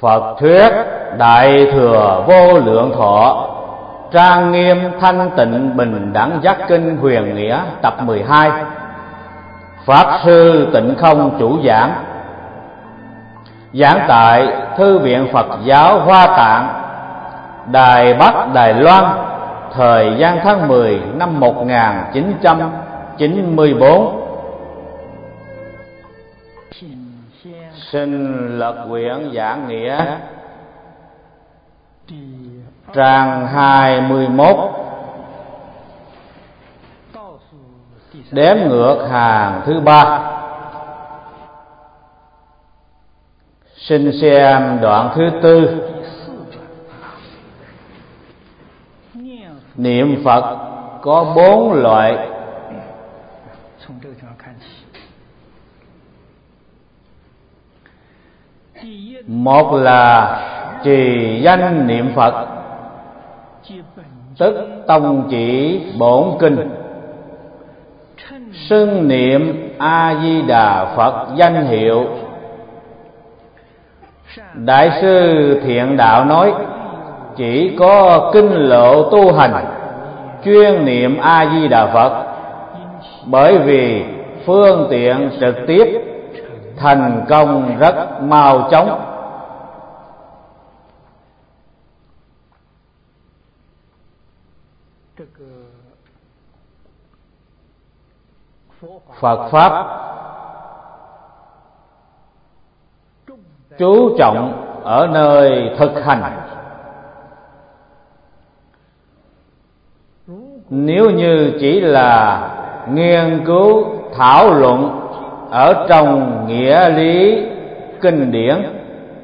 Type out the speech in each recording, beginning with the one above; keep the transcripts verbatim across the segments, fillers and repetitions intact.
Phật thuyết Đại Thừa Vô Lượng Thọ Trang Nghiêm Thanh Tịnh Bình Đẳng Giác Kinh Huyền Nghĩa tập mười hai. Pháp Sư Tịnh Không chủ giảng. Giảng tại Thư viện Phật giáo Hoa Tạng, Đài Bắc, Đài Loan, thời gian tháng mười năm một nghìn chín trăm chín mươi bốn. Xin lật quyển giảng nghĩa trang hai mươi mốt, đếm ngược hàng thứ ba. Xin xem đoạn thứ tư. Niệm Phật có bốn loại. Một là trì danh niệm Phật, tức tông chỉ bổn kinh, xưng niệm A Di Đà Phật danh hiệu. Đại sư Thiện Đạo nói, chỉ có kinh lộ tu hành chuyên niệm A Di Đà Phật, bởi vì phương tiện trực tiếp, thành công rất mau chóng. Phật pháp chú trọng ở nơi thực hành. Nếu như chỉ là nghiên cứu thảo luận ở trong nghĩa lý kinh điển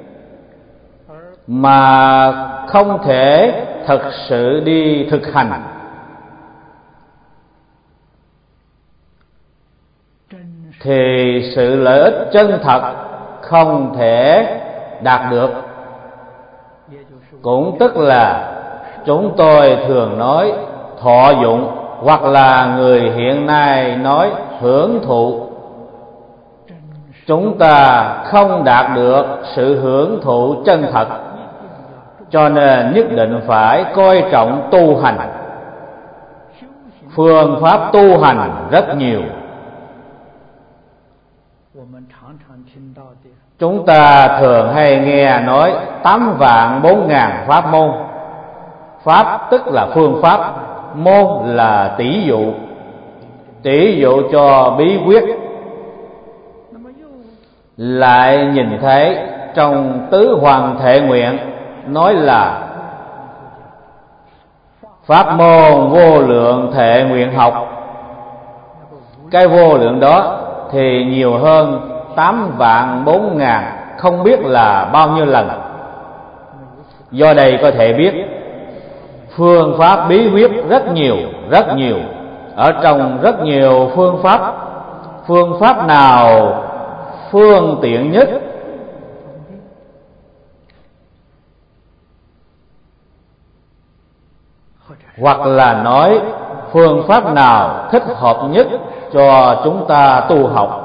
mà không thể thực sự đi thực hành, thì sự lợi ích chân thật không thể đạt được. Cũng tức là chúng tôi thường nói thọ dụng, hoặc là người hiện nay nói hưởng thụ. Chúng ta không đạt được sự hưởng thụ chân thật, cho nên nhất định phải coi trọng tu hành. Phương pháp tu hành rất nhiều. Chúng ta thường hay nghe nói tám vạn bốn ngàn pháp môn. Pháp tức là phương pháp, môn là tỷ dụ, tỷ dụ cho bí quyết. Lại nhìn thấy trong tứ hoàng thệ nguyện nói là pháp môn vô lượng thệ nguyện học. Cái vô lượng đó thì nhiều hơn tám vạn bốn ngàn, không biết là bao nhiêu lần. Do đây có thể biết phương pháp bí quyết rất nhiều, rất nhiều. Ở trong rất nhiều phương pháp, phương pháp nào phương tiện nhất, hoặc là nói phương pháp nào thích hợp nhất cho chúng ta tu học.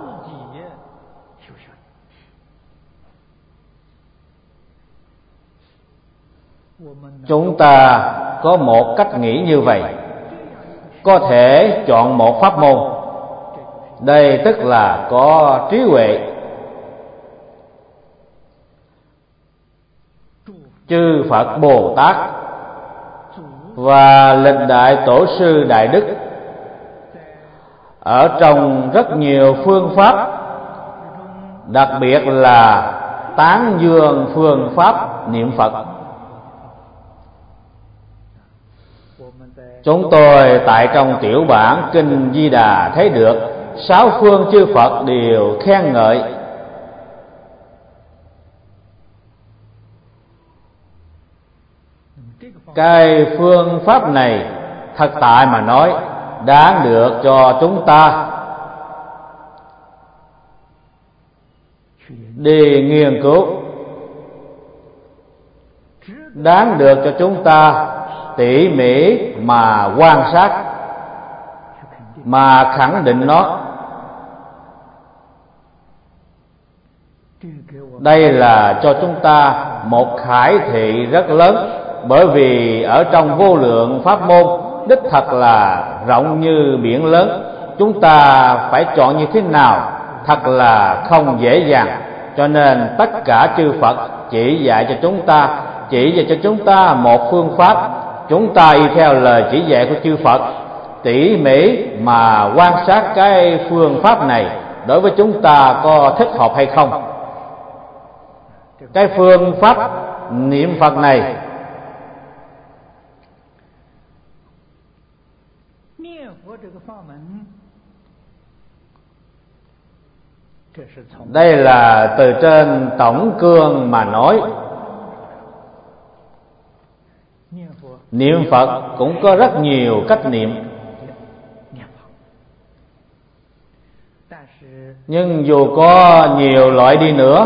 Chúng ta có một cách nghĩ như vậy, có thể chọn một pháp môn. Đây tức là có trí huệ. Chư Phật Bồ Tát và lịch đại tổ sư đại đức ở trong rất nhiều phương pháp, đặc biệt là tán dương phương pháp niệm Phật. Chúng tôi tại trong tiểu bản Kinh Di Đà thấy được sáu phương chư Phật đều khen ngợi. Cái phương pháp này thật tại mà nói đáng được cho chúng ta đi nghiên cứu, đáng được cho chúng ta tỉ mỉ mà quan sát, mà khẳng định nó. Đây là cho chúng ta một khải thị rất lớn, bởi vì ở trong vô lượng pháp môn đích thật là rộng như biển lớn. Chúng ta phải chọn như thế nào thật là không dễ dàng. Cho nên tất cả chư Phật chỉ dạy cho chúng ta, chỉ dạy cho chúng ta một phương pháp. Chúng ta y theo lời chỉ dạy của chư Phật, tỉ mỉ mà quan sát cái phương pháp này đối với chúng ta có thích hợp hay không. Cái phương pháp niệm Phật này đây là từ trên tổng cương mà nói. Niệm Phật cũng có rất nhiều cách niệm, nhưng dù có nhiều loại đi nữa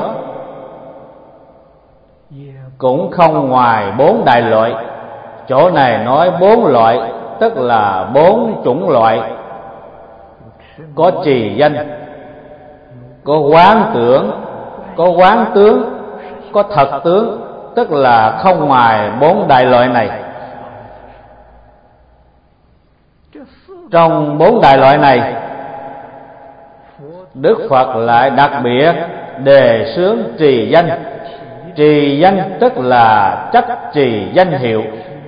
cũng không ngoài bốn đại loại. Chỗ này nói bốn loại, tức là bốn chủng loại. Có trì danh, có quán tưởng, có quán tướng, có thật tướng, tức là không ngoài bốn đại loại này. Trong bốn đại loại này, Đức Phật lại đặc biệt đề xướng trì danh. Trì danh tức là chấp trì danh hiệu.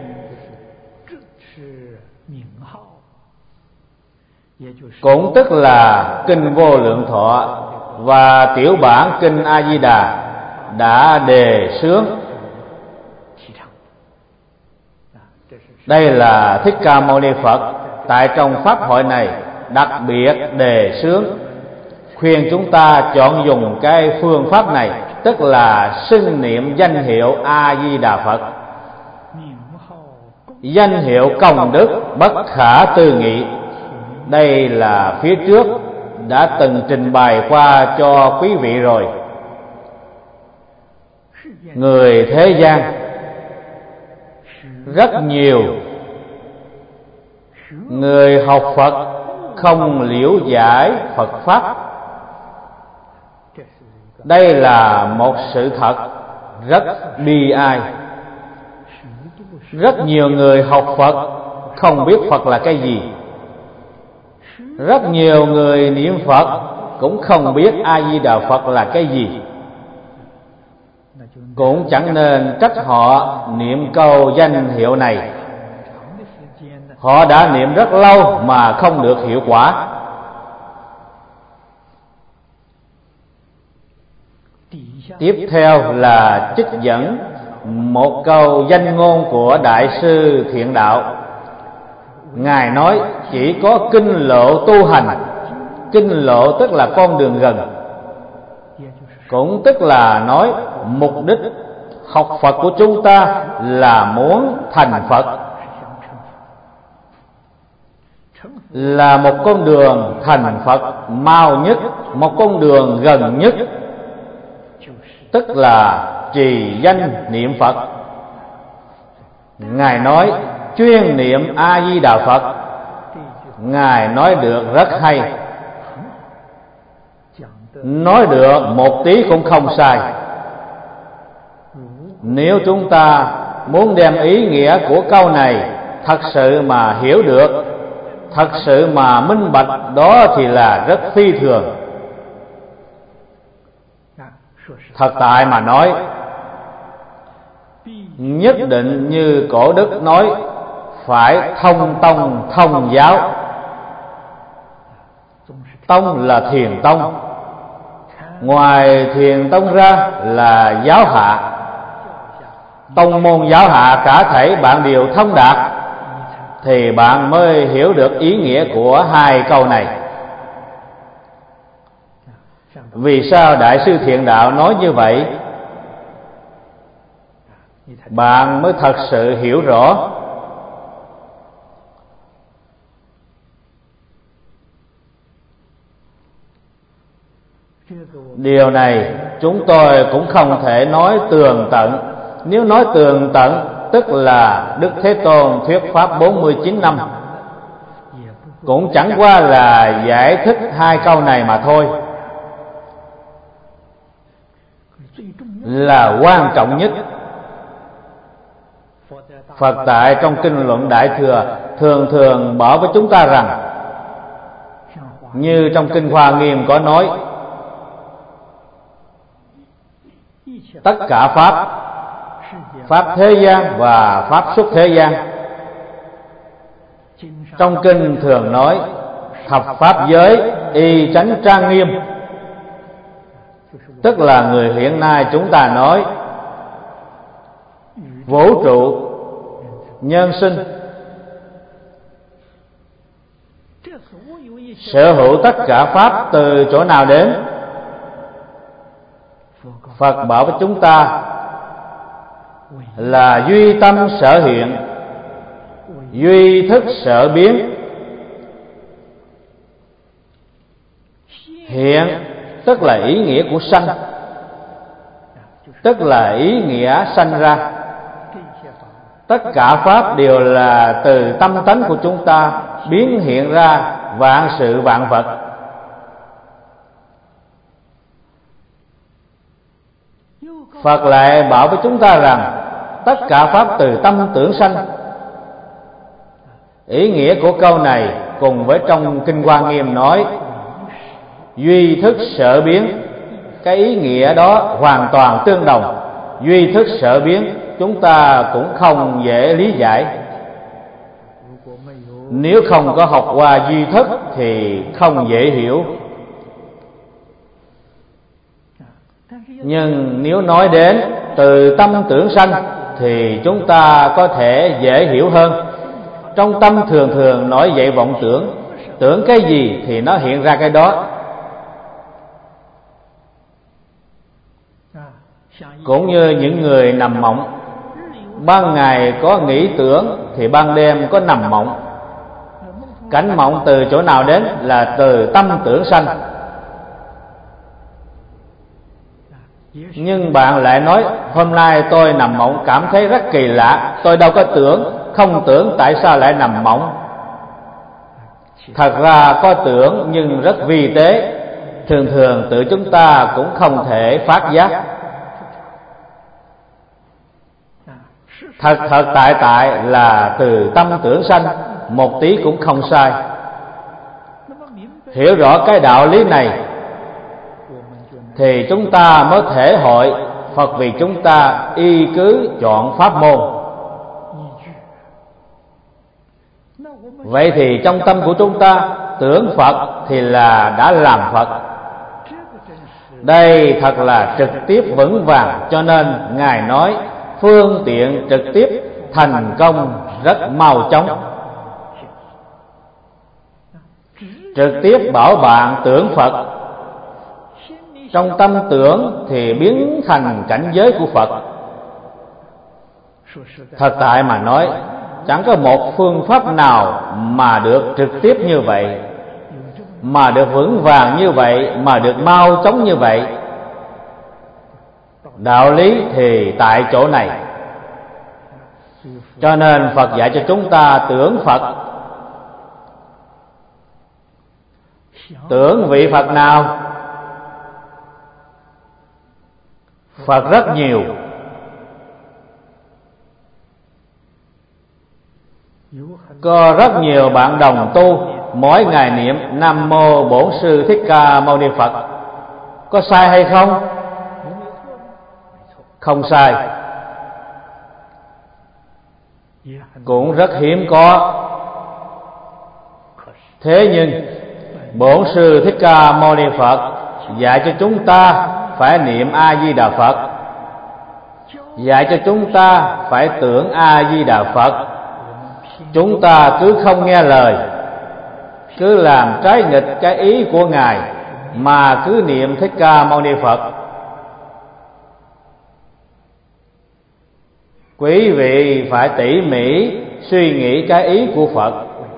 Cũng tức là Kinh Vô Lượng Thọ và tiểu bản Kinh A Di Đà đã đề xướng. Đây là Thích Ca Mâu Ni Phật tại trong pháp hội này đặc biệt đề xướng, khuyên chúng ta chọn dùng cái phương pháp này, tức là xưng niệm danh hiệu A Di Đà Phật. Danh hiệu công đức bất khả tư nghị. Đây là phía trước đã từng trình bày qua cho quý vị rồi. Người thế gian rất nhiều người học Phật không liễu giải Phật pháp. Đây là một sự thật rất bi ai. Rất nhiều người học Phật không biết Phật là cái gì. Rất nhiều người niệm Phật cũng không biết A Di Đà Phật là cái gì. Cũng chẳng nên trách họ niệm câu danh hiệu này. Họ đã niệm rất lâu mà không được hiệu quả. Tiếp theo là trích dẫn một câu danh ngôn của Đại sư Thiện Đạo. Ngài nói chỉ có kinh lộ tu hành. Kinh lộ tức là con đường gần, cũng tức là nói mục đích học Phật của chúng ta là muốn thành Phật, là một con đường thành Phật mau nhất, một con đường gần nhất, tức là trì danh niệm Phật. Ngài nói chuyên niệm A Di Đà Phật. Ngài nói được rất hay, nói được một tí cũng không sai. Nếu chúng ta muốn đem ý nghĩa của câu này thật sự mà hiểu được, thật sự mà minh bạch, đó thì là rất phi thường. Thật tại mà nói, nhất định như Cổ Đức nói, phải thông tông thông giáo. Tông là Thiền Tông, ngoài Thiền Tông ra là giáo hạ. Tông môn giáo hạ cả thảy bạn đều thông đạt, thì bạn mới hiểu được ý nghĩa của hai câu này. Vì sao Đại sư Thiện Đạo nói như vậy? Bạn mới thật sự hiểu rõ. Điều này chúng tôi cũng không thể nói tường tận. Nếu nói tường tận tức là Đức Thế Tôn thuyết pháp bốn mươi chín năm, cũng chẳng qua là giải thích hai câu này mà thôi. là quan trọng nhất. Phật tại trong kinh luận Đại Thừa thường thường bảo với chúng ta rằng, như trong kinh Hoa Nghiêm có nói, tất cả pháp, pháp thế gian và pháp xuất thế gian. Trong kinh thường nói thập pháp giới y chánh trang nghiêm, tức là người hiện nay chúng ta nói vũ trụ, nhân sinh, sở hữu tất cả pháp từ chỗ nào đến? Phật bảo với chúng ta là duy tâm sở hiện, duy thức sở biến. Hiện tức là ý nghĩa của sanh, tức là ý nghĩa sanh ra. Tất cả pháp đều là từ tâm tánh của chúng ta biến hiện ra vạn sự vạn vật. Phật lại bảo với chúng ta rằng tất cả pháp từ tâm tưởng sanh. Ý nghĩa của câu này cùng với trong kinh Hoa Nghiêm nói duy thức sở biến, cái ý nghĩa đó hoàn toàn tương đồng. Duy thức sở biến chúng ta cũng không dễ lý giải. Nếu không có học qua duy thức thì không dễ hiểu. Nhưng nếu nói đến từ tâm tưởng sanh thì chúng ta có thể dễ hiểu hơn. Trong tâm thường thường nói dậy vọng tưởng, tưởng cái gì thì nó hiện ra cái đó. Cũng như những người nằm mộng, ban ngày có nghĩ tưởng thì ban đêm có nằm mộng. Cảnh mộng từ chỗ nào đến? Là từ tâm tưởng sanh. Nhưng bạn lại nói hôm nay tôi nằm mộng cảm thấy rất kỳ lạ, tôi đâu có tưởng, không tưởng tại sao lại nằm mộng? Thật ra có tưởng nhưng rất vi tế, thường thường tự chúng ta cũng không thể phát giác. Thật thật tại tại là từ tâm tưởng sanh, một tí cũng không sai. Hiểu rõ cái đạo lý này thì chúng ta mới thể hội Phật vì chúng ta y cứ chọn pháp môn. Vậy thì trong tâm của chúng ta tưởng Phật thì là đã làm Phật. Đây thật là trực tiếp vững vàng, cho nên Ngài nói phương tiện trực tiếp thành công rất mau chóng. Trực tiếp bảo bạn tưởng Phật, trong tâm tưởng thì biến thành cảnh giới của Phật. Thật tại mà nói, chẳng có một phương pháp nào mà được trực tiếp như vậy, mà được vững vàng như vậy, mà được mau chóng như vậy. Đạo lý thì tại chỗ này. Cho nên Phật dạy cho chúng ta tưởng Phật. Tưởng vị Phật nào? Phật rất nhiều. Có rất nhiều bạn đồng tu mỗi ngày niệm Nam Mô Bổn Sư Thích Ca Mâu Ni Phật. Có sai hay không? Không sai. Cũng rất hiếm có. Thế nhưng Bổn Sư Thích Ca Mâu Ni Phật dạy cho chúng ta phải niệm A Di Đà Phật, dạy cho chúng ta phải tưởng A Di Đà Phật. Chúng ta cứ không nghe lời, cứ làm trái nghịch cái ý của Ngài mà cứ niệm Thích Ca Mâu Ni Phật. Quý vị phải tỉ mỉ suy nghĩ cái ý của Phật.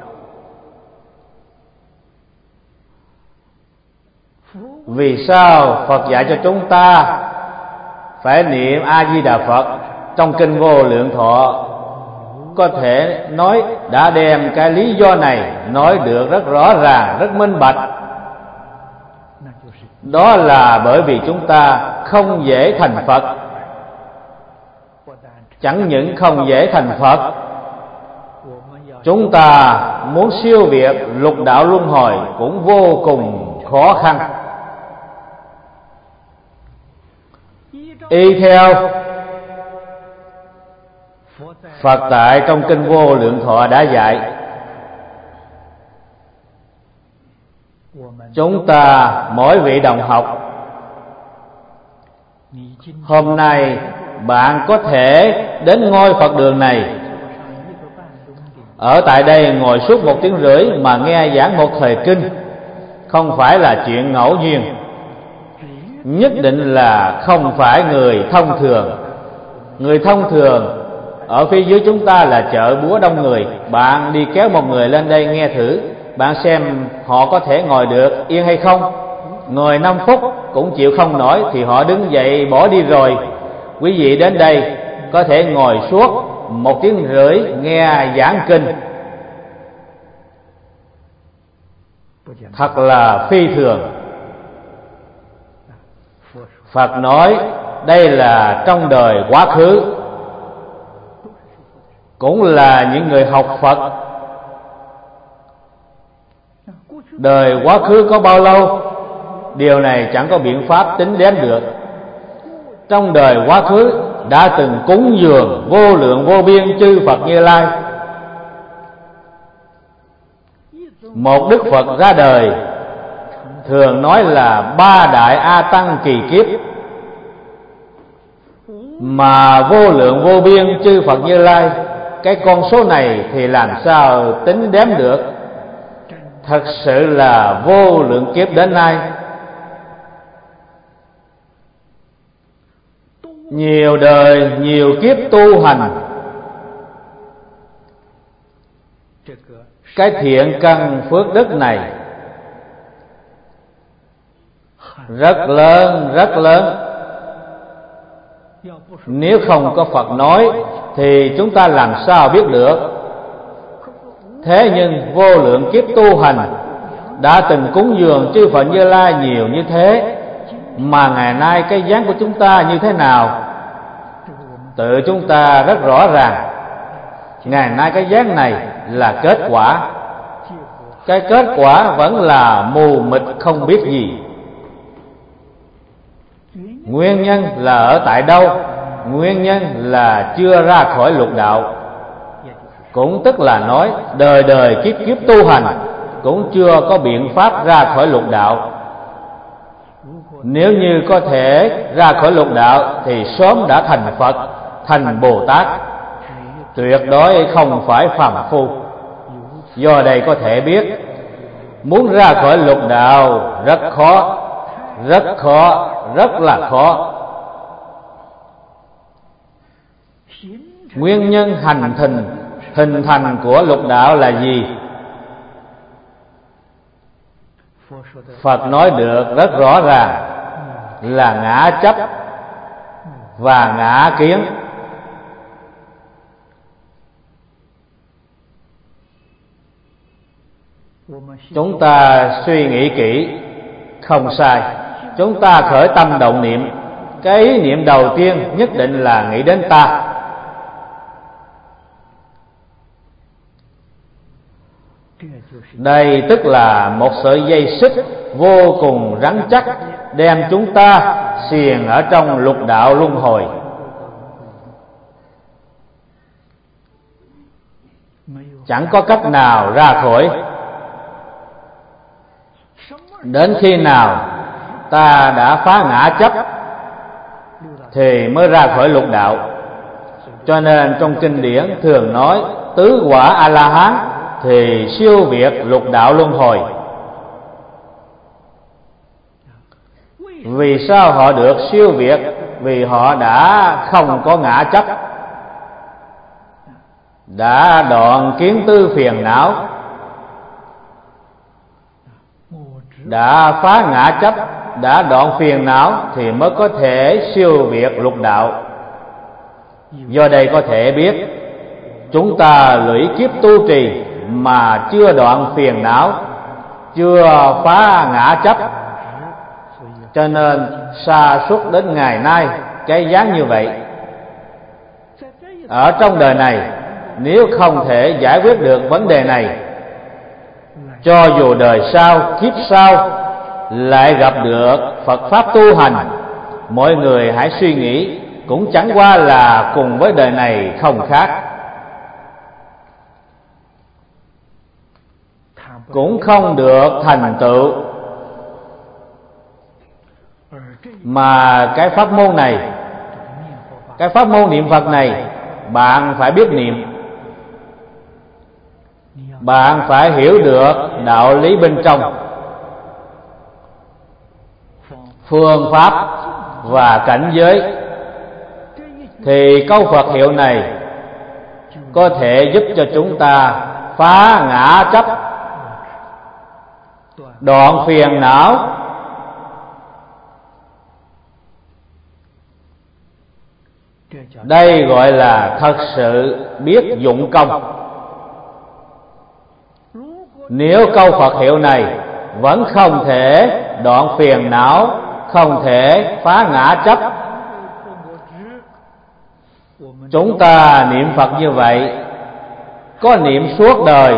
Vì sao Phật dạy cho chúng ta phải niệm A Di Đà Phật? Trong kinh Vô Lượng Thọ có thể nói đã đem cái lý do này nói được rất rõ ràng, rất minh bạch. Đó là bởi vì chúng ta không dễ thành Phật. Chẳng những không dễ thành Phật, chúng ta muốn siêu việt lục đạo luân hồi cũng vô cùng khó khăn. Y theo Phật tại trong kinh Vô Lượng Thọ đã dạy, chúng ta mỗi vị đồng học, hôm nay bạn có thể đến ngôi Phật đường này, ở tại đây ngồi suốt một tiếng rưỡi mà nghe giảng một thời kinh, không phải là chuyện ngẫu nhiên, nhất định là không phải người thông thường. Người thông thường ở phía dưới chúng ta là chợ búa đông người, bạn đi kéo một người lên đây nghe thử, bạn xem họ có thể ngồi được yên hay không. Ngồi năm phút cũng chịu không nổi thì họ đứng dậy bỏ đi rồi. Quý vị đến đây có thể ngồi suốt một tiếng rưỡi nghe giảng kinh, thật là phi thường. Phật nói đây là trong đời quá khứ, cũng là những người học Phật. Đời quá khứ có bao lâu, điều này chẳng có biện pháp tính đếm được. Trong đời quá khứ đã từng cúng dường vô lượng vô biên chư Phật Như Lai. Một Đức Phật ra đời thường nói là ba đại A Tăng kỳ kiếp, mà vô lượng vô biên chư Phật Như Lai, cái con số này thì làm sao tính đếm được. Thật sự là vô lượng kiếp đến nay, nhiều đời nhiều kiếp tu hành, cái thiện căn phước đức này rất lớn, rất lớn. Nếu không có Phật nói thì chúng ta làm sao biết được. Thế nhưng vô lượng kiếp tu hành đã từng cúng dường chư Phật Như Lai nhiều như thế, mà ngày nay cái dáng của chúng ta như thế nào, tự chúng ta rất rõ ràng. Ngày nay cái dáng này là kết quả, cái kết quả vẫn là mù mịt không biết gì. Nguyên nhân là ở tại đâu? Nguyên nhân là chưa ra khỏi lục đạo. Cũng tức là nói đời đời kiếp kiếp tu hành cũng chưa có biện pháp ra khỏi lục đạo. Nếu như có thể ra khỏi lục đạo thì sớm đã thành Phật, thành Bồ Tát, tuyệt đối không phải phàm phu. Do đây có thể biết, muốn ra khỏi lục đạo rất khó, rất khó, rất là khó. Nguyên nhân hành hình hình thành của lục đạo là gì? Phật nói được rất rõ ràng là ngã chấp và ngã kiến. Chúng ta suy nghĩ kỹ không sai. Chúng ta khởi tâm động niệm, cái ý niệm đầu tiên nhất định là nghĩ đến ta. Đây tức là một sợi dây xích vô cùng rắn chắc đem chúng ta xiềng ở trong lục đạo luân hồi. Chẳng có cách nào ra khỏi. Đến khi nào ta đã phá ngã chấp thì mới ra khỏi lục đạo. Cho nên trong kinh điển thường nói tứ quả A-la-hán thì siêu việt lục đạo luân hồi. Vì sao họ được siêu việt? Vì họ đã không có ngã chấp, đã đoạn kiến tư phiền não, đã phá ngã chấp, đã đoạn phiền não thì mới có thể siêu việt lục đạo. Do đây có thể biết, chúng ta lũy kiếp tu trì mà chưa đoạn phiền não, chưa phá ngã chấp, Cho nên sa sút đến ngày nay cái dáng như vậy. Ở trong đời này, nếu không thể giải quyết được vấn đề này, cho dù đời sau, kiếp sau lại gặp được Phật Pháp tu hành, mọi người hãy suy nghĩ cũng chẳng qua là cùng với đời này không khác, cũng không được thành tựu. Mà cái pháp môn này, cái pháp môn niệm Phật này, bạn phải biết niệm, bạn phải hiểu được đạo lý bên trong, phương pháp và cảnh giới, thì câu Phật hiệu này có thể giúp cho chúng ta phá ngã chấp, đoạn phiền não, đây gọi là thật sự biết dụng công. Nếu câu Phật hiệu này vẫn không thể đoạn phiền não, không thể phá ngã chấp, chúng ta niệm Phật như vậy, có niệm suốt đời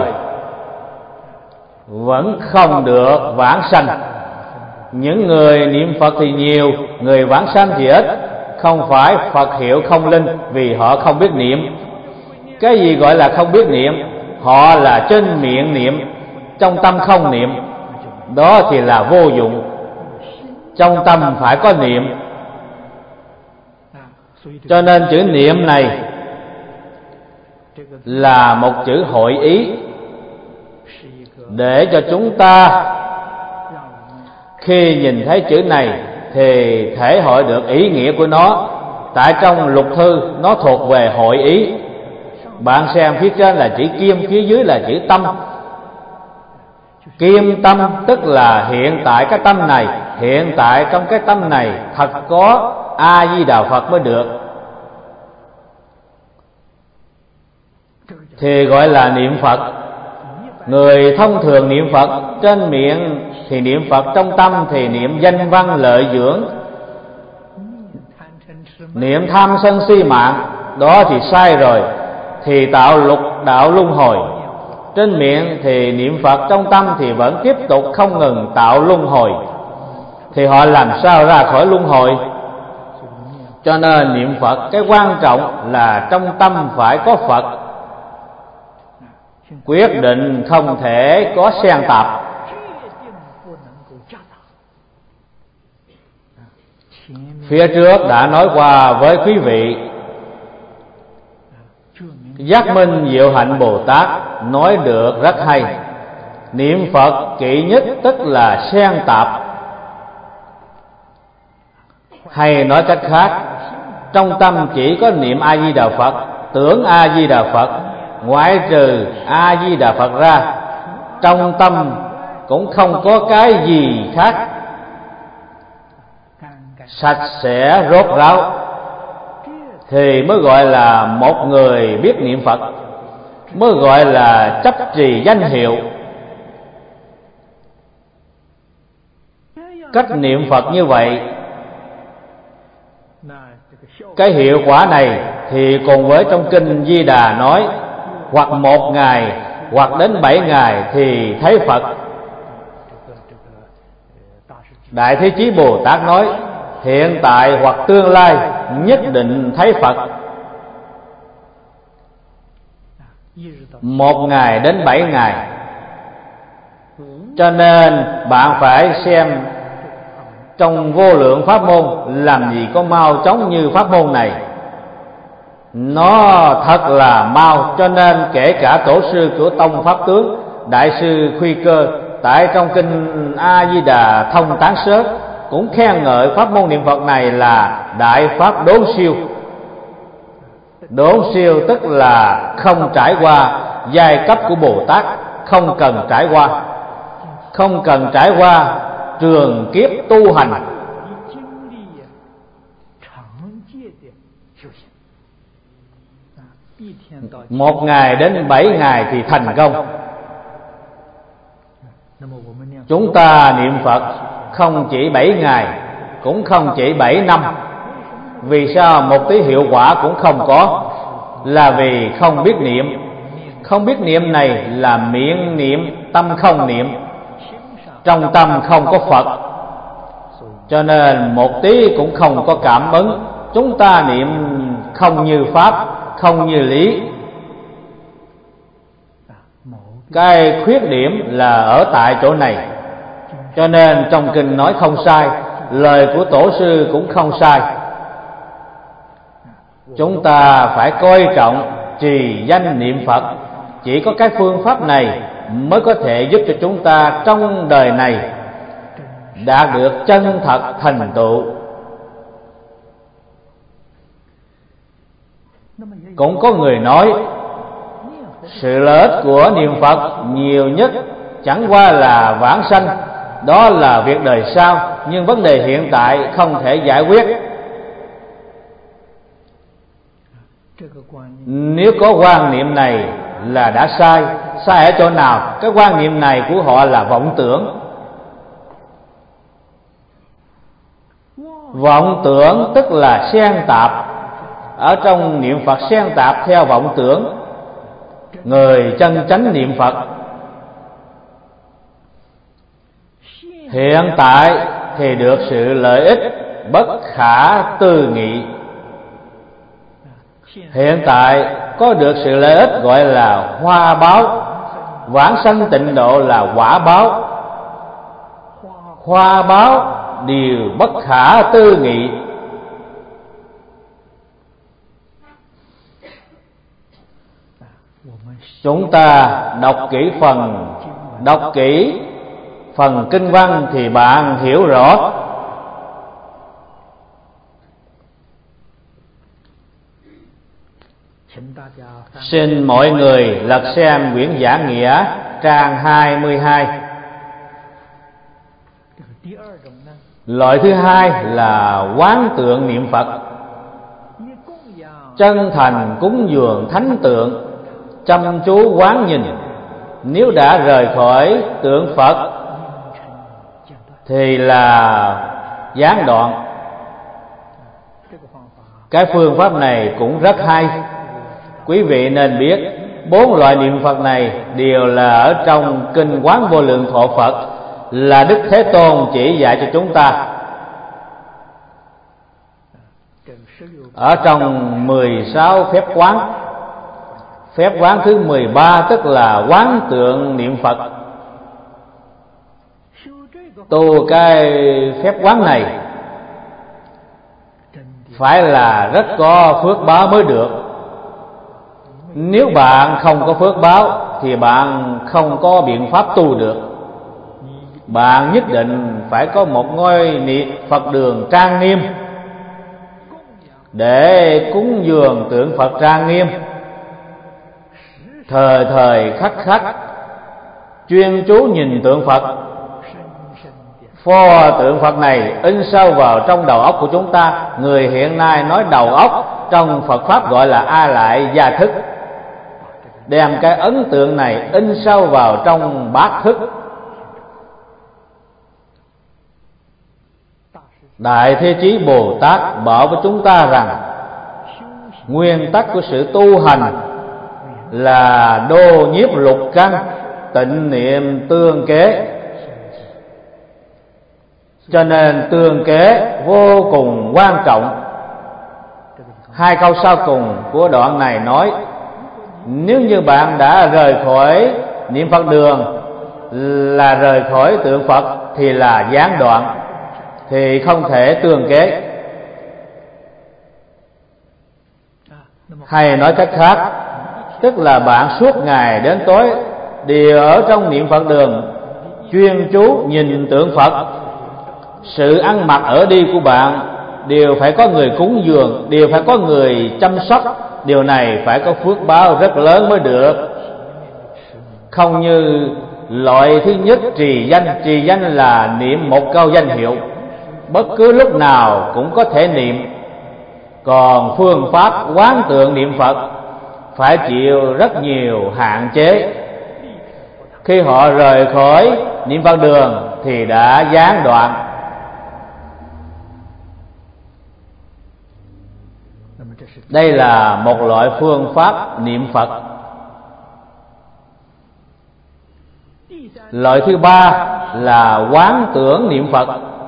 vẫn không được vãng sanh. Những người niệm Phật thì nhiều, người vãng sanh thì ít. Không phải Phật hiệu không linh, vì họ không biết niệm. Cái gì gọi là không biết niệm? Họ là trên miệng niệm, trong tâm không niệm, đó thì là vô dụng. Trong tâm phải có niệm. Cho nên chữ niệm này là một chữ hội ý, để cho chúng ta khi nhìn thấy chữ này thì thể hội được ý nghĩa của nó. Tại trong lục thư nó thuộc về hội ý. Bạn xem phía trên là chữ kim, phía dưới là chữ tâm. Kim tâm tức là hiện tại cái tâm này, hiện tại trong cái tâm này thật có A Di Đà Phật mới được, thì gọi là niệm Phật. Người thông thường niệm Phật trên miệng thì niệm Phật, trong tâm thì niệm danh văn lợi dưỡng, niệm tham sân si mạng, đó thì sai rồi, thì tạo lục đạo luân hồi. Trên miệng thì niệm Phật, trong tâm thì vẫn tiếp tục không ngừng tạo luân hồi, thì họ làm sao ra khỏi luân hồi? Cho nên niệm Phật cái quan trọng là trong tâm phải có Phật, quyết định không thể có xen tạp. Phía trước đã nói qua với quý vị, Giác Minh Diệu Hạnh Bồ Tát nói được rất hay. Niệm Phật kỵ nhất tức là xen tạp, hay nói cách khác, trong tâm chỉ có niệm A Di Đà Phật, tưởng A Di Đà Phật, ngoại trừ A Di Đà Phật ra, trong tâm cũng không có cái gì khác, sạch sẽ rốt ráo, thì mới gọi là một người biết niệm Phật, mới gọi là chấp trì danh hiệu. Cách niệm Phật như vậy, cái hiệu quả này thì cùng với trong kinh Di Đà nói, hoặc một ngày hoặc đến bảy ngày thì thấy Phật. Đại Thế Chí Bồ Tát nói, hiện tại hoặc tương lai nhất định thấy Phật. Một ngày đến bảy ngày. Cho nên bạn phải xem trong vô lượng pháp môn, làm gì có mau chóng như pháp môn này. Nó thật là mau. Cho nên kể cả tổ sư của tông Pháp Tướng, Đại sư Khuy Cơ, tại trong kinh A Di Đà Thông Tán Sớ cũng khen ngợi pháp môn niệm Phật này là đại pháp đốn siêu. Đốn siêu tức là không trải qua giai cấp của Bồ Tát, không cần trải qua, không cần trải qua trường kiếp tu hành. Một ngày đến bảy ngày thì thành công. Chúng ta niệm Phật không chỉ bảy ngày cũng không chỉ bảy năm. Vì sao một tí hiệu quả cũng không có? Là vì không biết niệm. Không biết niệm này là miệng niệm, tâm không niệm, trong tâm không có Phật, cho nên một tí cũng không có cảm ứng. Chúng ta niệm không như pháp, không như lý. Cái khuyết điểm là ở tại chỗ này. Cho nên trong kinh nói không sai, lời của tổ sư cũng không sai. Chúng ta phải coi trọng trì danh niệm Phật. Chỉ có cái phương pháp này mới có thể giúp cho chúng ta trong đời này đạt được chân thật thành tựu. Cũng có người nói sự lợi ích của niệm Phật nhiều nhất chẳng qua là vãng sanh, đó là việc đời sau, nhưng vấn đề hiện tại không thể giải quyết. Nếu có quan niệm này là đã sai. Sai ở chỗ nào? Cái quan niệm này của họ là vọng tưởng. Vọng tưởng tức là xen tạp. Ở trong niệm Phật xen tạp theo vọng tưởng. Người chân chánh niệm Phật hiện tại thì được sự lợi ích bất khả tư nghị. Hiện tại có được sự lợi ích gọi là hoa báo. Vãng sanh tịnh độ là quả báo. Hoa báo điều bất khả tư nghị. Chúng ta đọc kỹ phần Đọc kỹ phần kinh văn thì bạn hiểu rõ. Xin mọi người lật xem quyển Giảng Nghĩa trang hai mươi hai. Loại thứ hai là quán tượng niệm Phật. Chân thành cúng dường thánh tượng, chăm chú quán nhìn. Nếu đã rời khỏi tượng Phật thì là gián đoạn. Cái phương pháp này cũng rất hay. Quý vị nên biết bốn loại niệm Phật này đều là ở trong kinh Quán Vô Lượng Thọ Phật, là Đức Thế Tôn chỉ dạy cho chúng ta. Ở trong mười sáu phép quán, phép quán thứ mười ba tức là quán tượng niệm Phật. Tu cái phép quán này phải là rất có phước báo mới được. Nếu bạn không có phước báo thì bạn không có biện pháp tu được. Bạn nhất định phải có một ngôi niệm Phật đường trang nghiêm để cúng dường tượng Phật trang nghiêm, thời thời khắc khắc chuyên chú nhìn tượng Phật. Pho tượng Phật này in sâu vào trong đầu óc của chúng ta. Người hiện nay nói đầu óc, trong Phật Pháp gọi là A Lại Gia Thức. Đem cái ấn tượng này in sâu vào trong bát thức. Đại Thế Chí Bồ Tát bảo với chúng ta rằng nguyên tắc của sự tu hành là đô nhiếp lục căn, tịnh niệm tương kế. Cho nên tương kế vô cùng quan trọng. Hai câu sau cùng của đoạn này nói: nếu như bạn đã rời khỏi niệm Phật đường, là rời khỏi tượng Phật, thì là gián đoạn, thì không thể tương kế. Hay nói cách khác, tức là bạn suốt ngày đến tối đều ở trong niệm Phật đường, chuyên chú nhìn tượng Phật. Sự ăn mặc ở đi của bạn đều phải có người cúng dường, đều phải có người chăm sóc. Điều này phải có phước báo rất lớn mới được. Không như loại thứ nhất trì danh. Trì danh là niệm một câu danh hiệu, bất cứ lúc nào cũng có thể niệm. Còn phương pháp quán tượng niệm Phật phải chịu rất nhiều hạn chế. Khi họ rời khỏi niệm Phật đường thì đã gián đoạn. Đây là một loại phương pháp niệm Phật. Loại thứ ba là quán tưởng niệm Phật.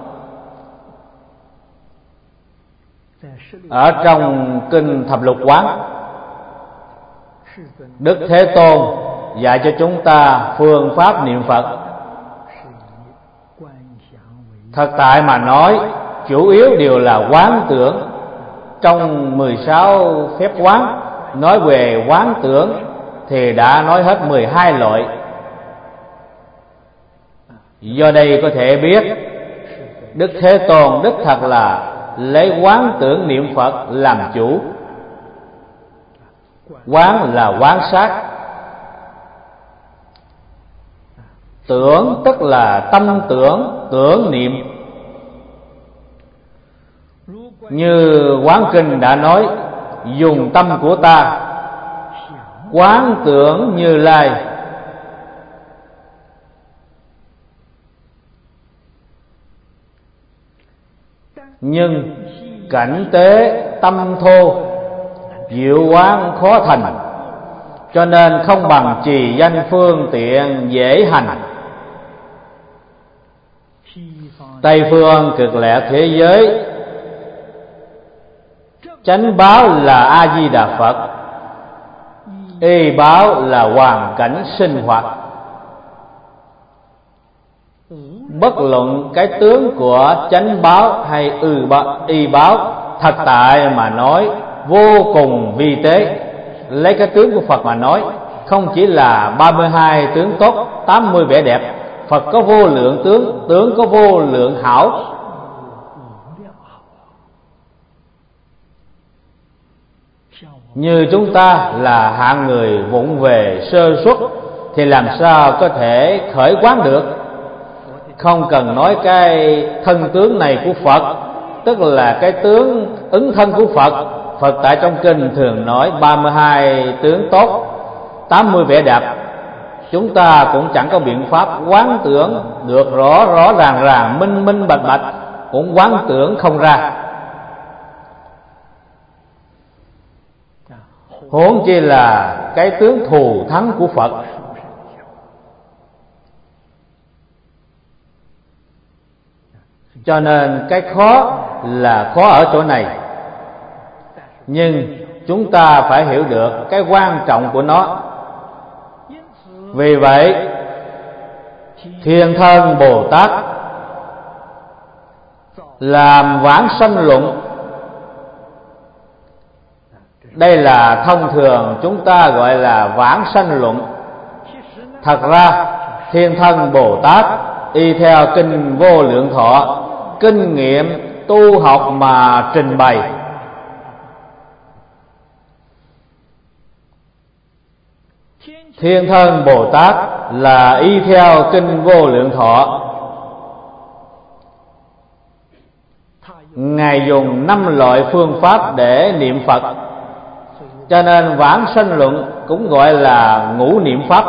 Ở trong kinh Thập Lục Quán, Đức Thế Tôn dạy cho chúng ta phương pháp niệm Phật. Thật tại mà nói, chủ yếu đều là quán tưởng. Trong mười sáu phép quán nói về quán tưởng thì đã nói hết mười hai loại. Do đây có thể biết Đức Thế Tôn đích thật là lấy quán tưởng niệm Phật làm chủ. Quán là quán sát, tưởng tức là tâm tưởng, tưởng niệm. Như Quán Kinh đã nói, dùng tâm của ta quán tưởng Như Lai. Nhưng cảnh tế tâm thô, diệu quán khó thành, cho nên không bằng trì danh phương tiện dễ hành. Tây phương cực lạc thế giới, chánh báo là A Di Đà Phật, y báo là hoàn cảnh sinh hoạt. Bất luận cái tướng của chánh báo hay ư báo, y báo, thật tại mà nói vô cùng vi tế. Lấy cái tướng của Phật mà nói, không chỉ là ba mươi hai tướng tốt, tám mươi vẻ đẹp. Phật có vô lượng tướng, tướng có vô lượng hảo. Như chúng ta là hạng người vụng về sơ suất thì làm sao có thể khởi quán được. Không cần nói cái thân tướng này của Phật, tức là cái tướng ứng thân của Phật. Phật tại trong kinh thường nói ba mươi hai tướng tốt, tám mươi vẻ đẹp. Chúng ta cũng chẳng có biện pháp quán tưởng được rõ rõ ràng ràng, minh minh bạch bạch, cũng quán tưởng không ra. Huống chi là cái tướng thù thắng của Phật. Cho nên cái khó là khó ở chỗ này. Nhưng chúng ta phải hiểu được cái quan trọng của nó. Vì vậy Thiên Thân Bồ Tát làm vãng sanh luận. Đây là thông thường chúng ta gọi là vãng sanh luận. Thật ra Thiên Thân Bồ Tát y theo kinh Vô Lượng Thọ, kinh nghiệm tu học mà trình bày. Thiên Thân Bồ Tát là y theo kinh Vô Lượng Thọ. Ngài dùng năm loại phương pháp để niệm Phật, cho nên vãng sanh luận cũng gọi là ngũ niệm pháp.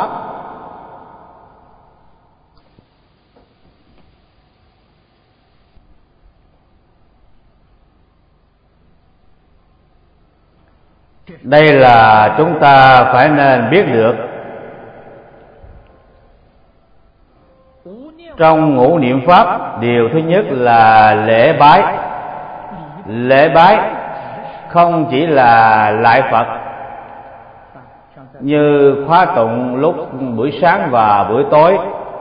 Đây là chúng ta phải nên biết được. Trong ngũ niệm pháp, điều thứ nhất là lễ bái. Lễ bái không chỉ là lại Phật, như khóa tụng lúc buổi sáng và buổi tối.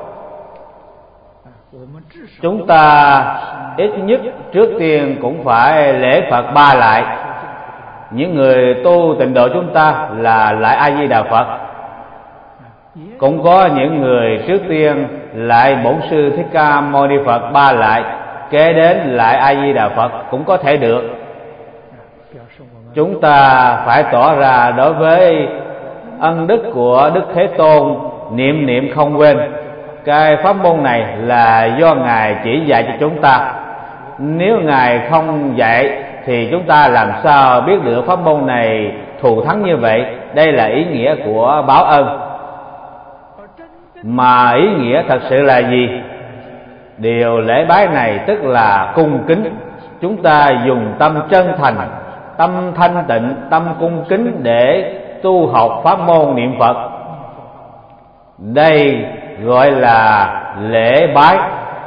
Chúng ta ít nhất trước tiên cũng phải lễ Phật ba lại. Những người tu tịnh độ chúng ta là lại A Di Đà Phật. Cũng có những người trước tiên lại Bổn Sư Thích Ca Mâu Ni Phật ba lại, kế đến lại A Di Đà Phật cũng có thể được. Chúng ta phải tỏ ra đối với ân đức của Đức Thế Tôn, niệm niệm không quên. Cái pháp môn này là do Ngài chỉ dạy cho chúng ta. Nếu Ngài không dạy thì chúng ta làm sao biết được pháp môn này thù thắng như vậy. Đây là ý nghĩa của báo ân. Mà ý nghĩa thật sự là gì? Điều lễ bái này tức là cung kính. Chúng ta dùng tâm chân thành tâm thanh tịnh, tâm cung kính để tu học pháp môn niệm Phật. Đây gọi là lễ bái.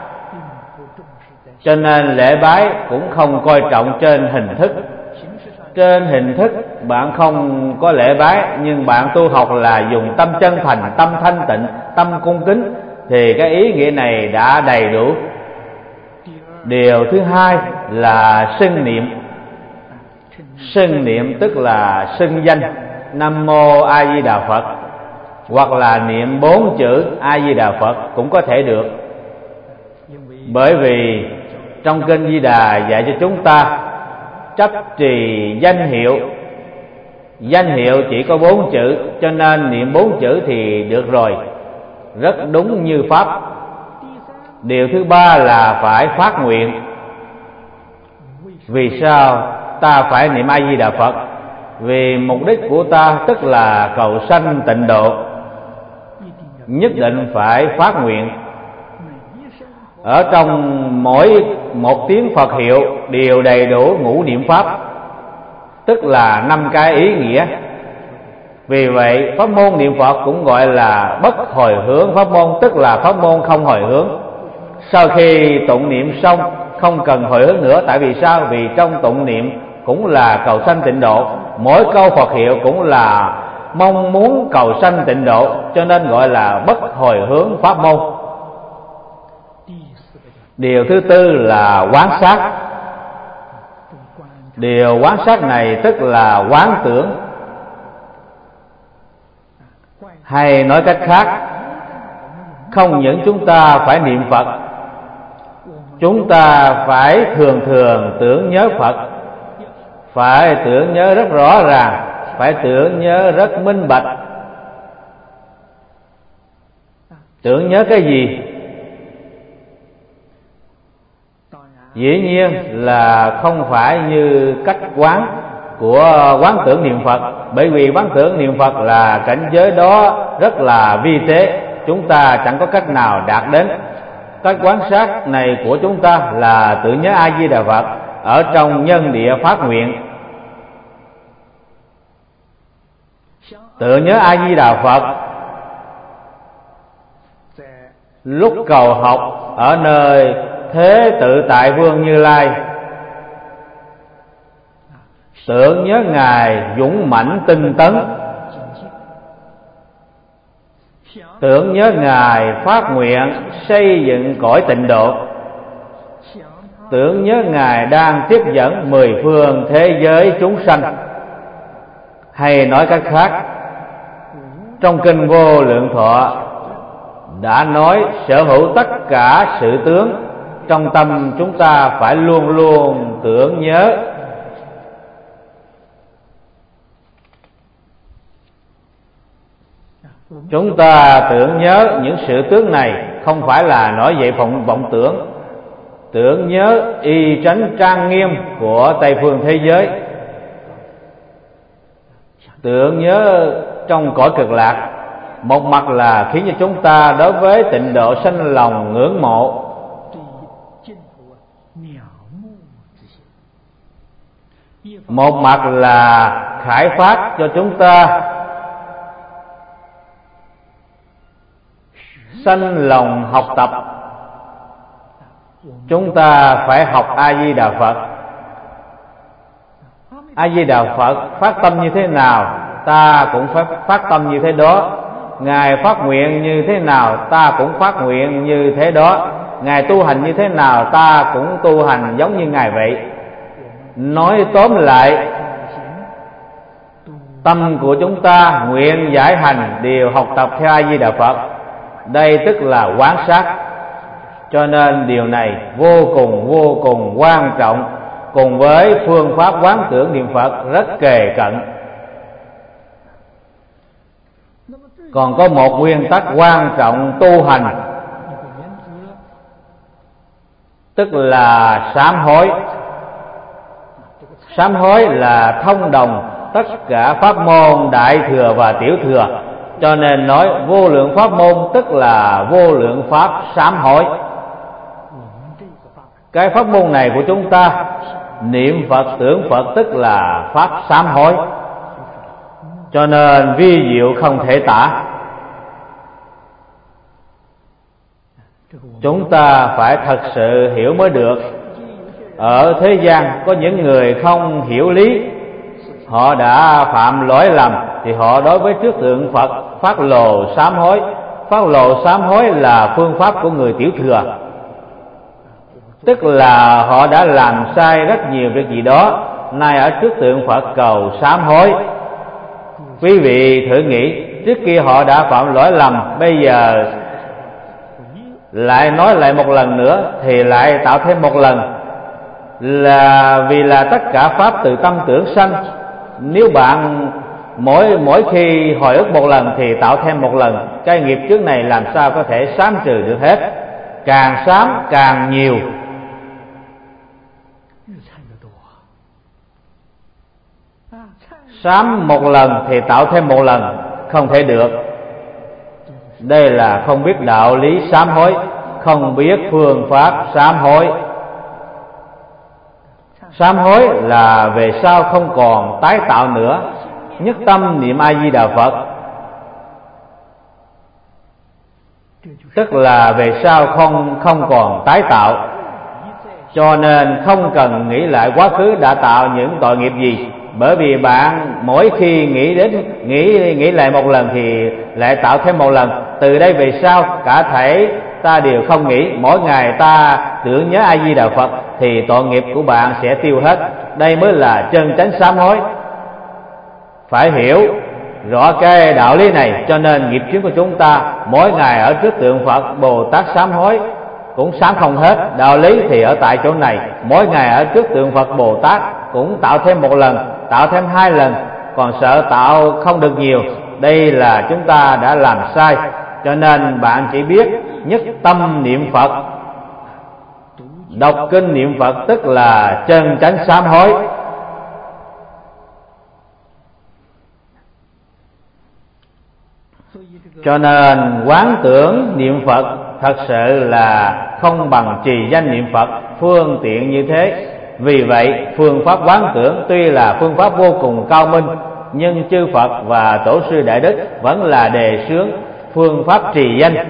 Cho nên lễ bái cũng không coi trọng trên hình thức. Trên hình thức bạn không có lễ bái, nhưng bạn tu học là dùng tâm chân thành, tâm thanh tịnh, tâm cung kính, thì cái ý nghĩa này đã đầy đủ. Điều thứ hai là xưng niệm. Xưng niệm tức là xưng danh Nam Mô A Di Đà Phật, hoặc là niệm bốn chữ A Di Đà Phật cũng có thể được. Bởi vì trong kinh Di Đà dạy cho chúng ta chấp trì danh hiệu. Danh hiệu chỉ có bốn chữ, cho nên niệm bốn chữ thì được rồi, rất đúng như pháp. Điều thứ ba là phải phát nguyện. Vì sao ta phải niệm A Di Đà Phật? Vì mục đích của ta tức là cầu sanh tịnh độ, nhất định phải phát nguyện. Ở trong mỗi một tiếng Phật hiệu đều đầy đủ ngũ niệm pháp, tức là năm cái ý nghĩa. Vì vậy pháp môn niệm Phật cũng gọi là bất hồi hướng pháp môn, tức là pháp môn không hồi hướng. Sau khi tụng niệm xong không cần hồi hướng nữa. Tại vì sao? Vì trong tụng niệm cũng là cầu sanh tịnh độ, mỗi câu Phật hiệu cũng là mong muốn cầu sanh tịnh độ, cho nên gọi là bất hồi hướng pháp môn. Điều thứ tư là quán sát. Điều quán sát này tức là quán tưởng, hay nói cách khác, không những chúng ta phải niệm Phật, chúng ta phải thường thường tưởng nhớ Phật, phải tưởng nhớ rất rõ ràng, phải tưởng nhớ rất minh bạch. Tưởng nhớ cái gì? Dĩ nhiên là không phải như cách quán của quán tưởng niệm Phật, bởi vì quán tưởng niệm Phật là cảnh giới đó rất là vi tế, chúng ta chẳng có cách nào đạt đến. Cách quán sát này của chúng ta là tưởng nhớ A Di Đà Phật ở trong nhân địa phát nguyện. Tưởng nhớ A Di Đà Phật lúc cầu học ở nơi Thế Tự Tại Vương Như Lai, tưởng nhớ Ngài dũng mãnh tinh tấn, tưởng nhớ Ngài phát nguyện xây dựng cõi tịnh độ, tưởng nhớ Ngài đang tiếp dẫn mười phương thế giới chúng sanh. Hay nói cách khác, trong kinh Vô Lượng Thọ đã nói sở hữu tất cả sự tướng, trong tâm chúng ta phải luôn luôn tưởng nhớ. Chúng ta tưởng nhớ những sự tướng này không phải là nổi dậy vọng, vọng tưởng, tưởng nhớ y tránh trang nghiêm của Tây phương thế giới, tưởng nhớ trong cõi cực lạc. Một mặt là khiến cho chúng ta đối với tịnh độ sanh lòng ngưỡng mộ, một mặt là khải phát cho chúng ta sanh lòng học tập. Chúng ta phải học A Di Đà Phật. A Di Đà Phật phát tâm như thế nào, ta cũng phải phát tâm như thế đó. Ngài phát nguyện như thế nào, ta cũng phát nguyện như thế đó. Ngài tu hành như thế nào, ta cũng tu hành giống như Ngài vậy. Nói tóm lại, tâm của chúng ta nguyện giải hành đều học tập theo A Di Đà Phật. Đây tức là quán sát. Cho nên điều này vô cùng vô cùng quan trọng, cùng với phương pháp quán tưởng niệm Phật rất kề cận. Còn có một nguyên tắc quan trọng tu hành, tức là sám hối. Sám hối là thông đồng tất cả pháp môn đại thừa và tiểu thừa, cho nên nói vô lượng pháp môn tức là vô lượng pháp sám hối. Cái pháp môn này của chúng ta niệm Phật tưởng Phật tức là pháp sám hối, cho nên vi diệu không thể tả. Chúng ta phải thật sự hiểu mới được. Ở thế gian có những người không hiểu lý, họ đã phạm lỗi lầm thì họ đối với trước tượng Phật phát lồ sám hối. Phát lồ sám hối là phương pháp của người tiểu thừa, tức là họ đã làm sai rất nhiều việc gì đó, nay ở trước tượng Phật cầu sám hối. Quý vị thử nghĩ, trước kia họ đã phạm lỗi lầm, bây giờ lại nói lại một lần nữa thì lại tạo thêm một lần, là vì là tất cả pháp từ tâm tưởng sanh. Nếu bạn mỗi mỗi khi hồi ức một lần thì tạo thêm một lần, cái nghiệp trước này làm sao có thể sám trừ được hết. Càng sám càng nhiều. Sám một lần thì tạo thêm một lần, không thể được. Đây là không biết đạo lý sám hối, không biết phương pháp sám hối. Sám hối là về sau không còn tái tạo nữa, nhất tâm niệm A Di Đà Phật, tức là về sau không không còn tái tạo. Cho nên không cần nghĩ lại quá khứ đã tạo những tội nghiệp gì, bởi vì bạn mỗi khi nghĩ đến nghĩ nghĩ lại một lần thì lại tạo thêm một lần. Từ đây về sau cả thảy ta đều không nghĩ, mỗi ngày ta tưởng nhớ A Di Đà Phật thì tội nghiệp của bạn sẽ tiêu hết. Đây mới là chân chánh sám hối. Phải hiểu rõ cái đạo lý này, cho nên nghiệp chướng của chúng ta mỗi ngày ở trước tượng Phật Bồ Tát sám hối cũng sám không hết. Đạo lý thì ở tại chỗ này, mỗi ngày ở trước tượng Phật Bồ Tát cũng tạo thêm một lần, tạo thêm hai lần, còn sợ tạo không được nhiều. Đây là chúng ta đã làm sai. Cho nên bạn chỉ biết nhất tâm niệm Phật, đọc kinh niệm Phật tức là chân chánh sám hối. Cho nên quán tưởng niệm Phật thật sự là không bằng trì danh niệm Phật phương tiện như thế. Vì vậy phương pháp quán tưởng tuy là phương pháp vô cùng cao minh, nhưng chư Phật và Tổ sư Đại Đức vẫn là đề xướng phương pháp trì danh.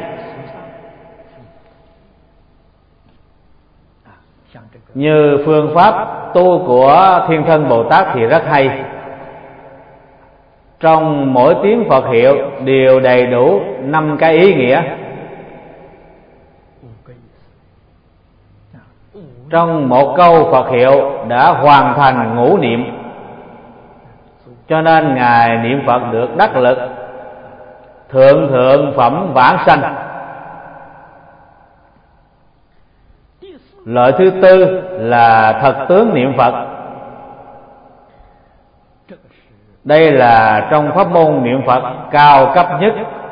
Như phương pháp tu của Thiên Thân Bồ Tát thì rất hay. Trong mỗi tiếng Phật hiệu đều đầy đủ năm cái ý nghĩa. Trong một câu Phật hiệu đã hoàn thành ngũ niệm, cho nên Ngài niệm Phật được đắc lực thượng thượng phẩm vãng sanh. Loại thứ tư là thật tướng niệm Phật. Đây là trong pháp môn niệm Phật cao cấp nhất,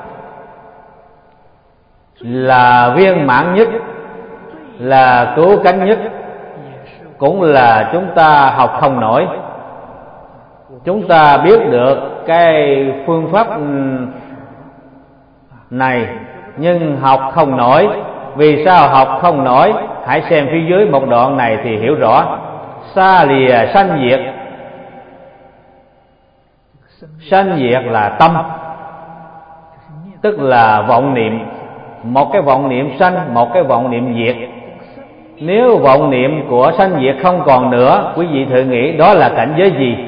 là viên mãn nhất, là cứu cánh nhất, cũng là chúng ta học không nổi. Chúng ta biết được cái phương pháp này nhưng học không nổi. Vì sao học không nổi? Hãy xem phía dưới một đoạn này thì hiểu rõ. Xa lìa sanh diệt. Sanh diệt là tâm, tức là vọng niệm. Một cái vọng niệm sanh, một cái vọng niệm diệt. Nếu vọng niệm của sanh diệt không còn nữa, quý vị thử nghĩ đó là cảnh giới gì?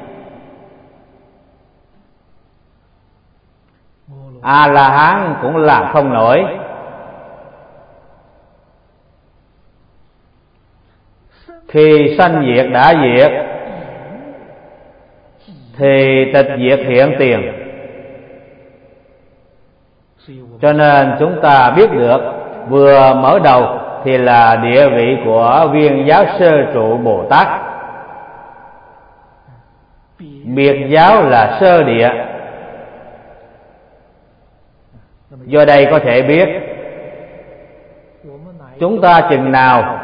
A-la-hán cũng làm không nổi. Khi sanh diệt đã diệt thì tịch diệt hiện tiền. Cho nên chúng ta biết được vừa mở đầu thì là địa vị của Viên Giáo Sơ Trụ Bồ Tát. Biệt giáo là sơ địa. Do đây có thể biết chúng ta chừng nào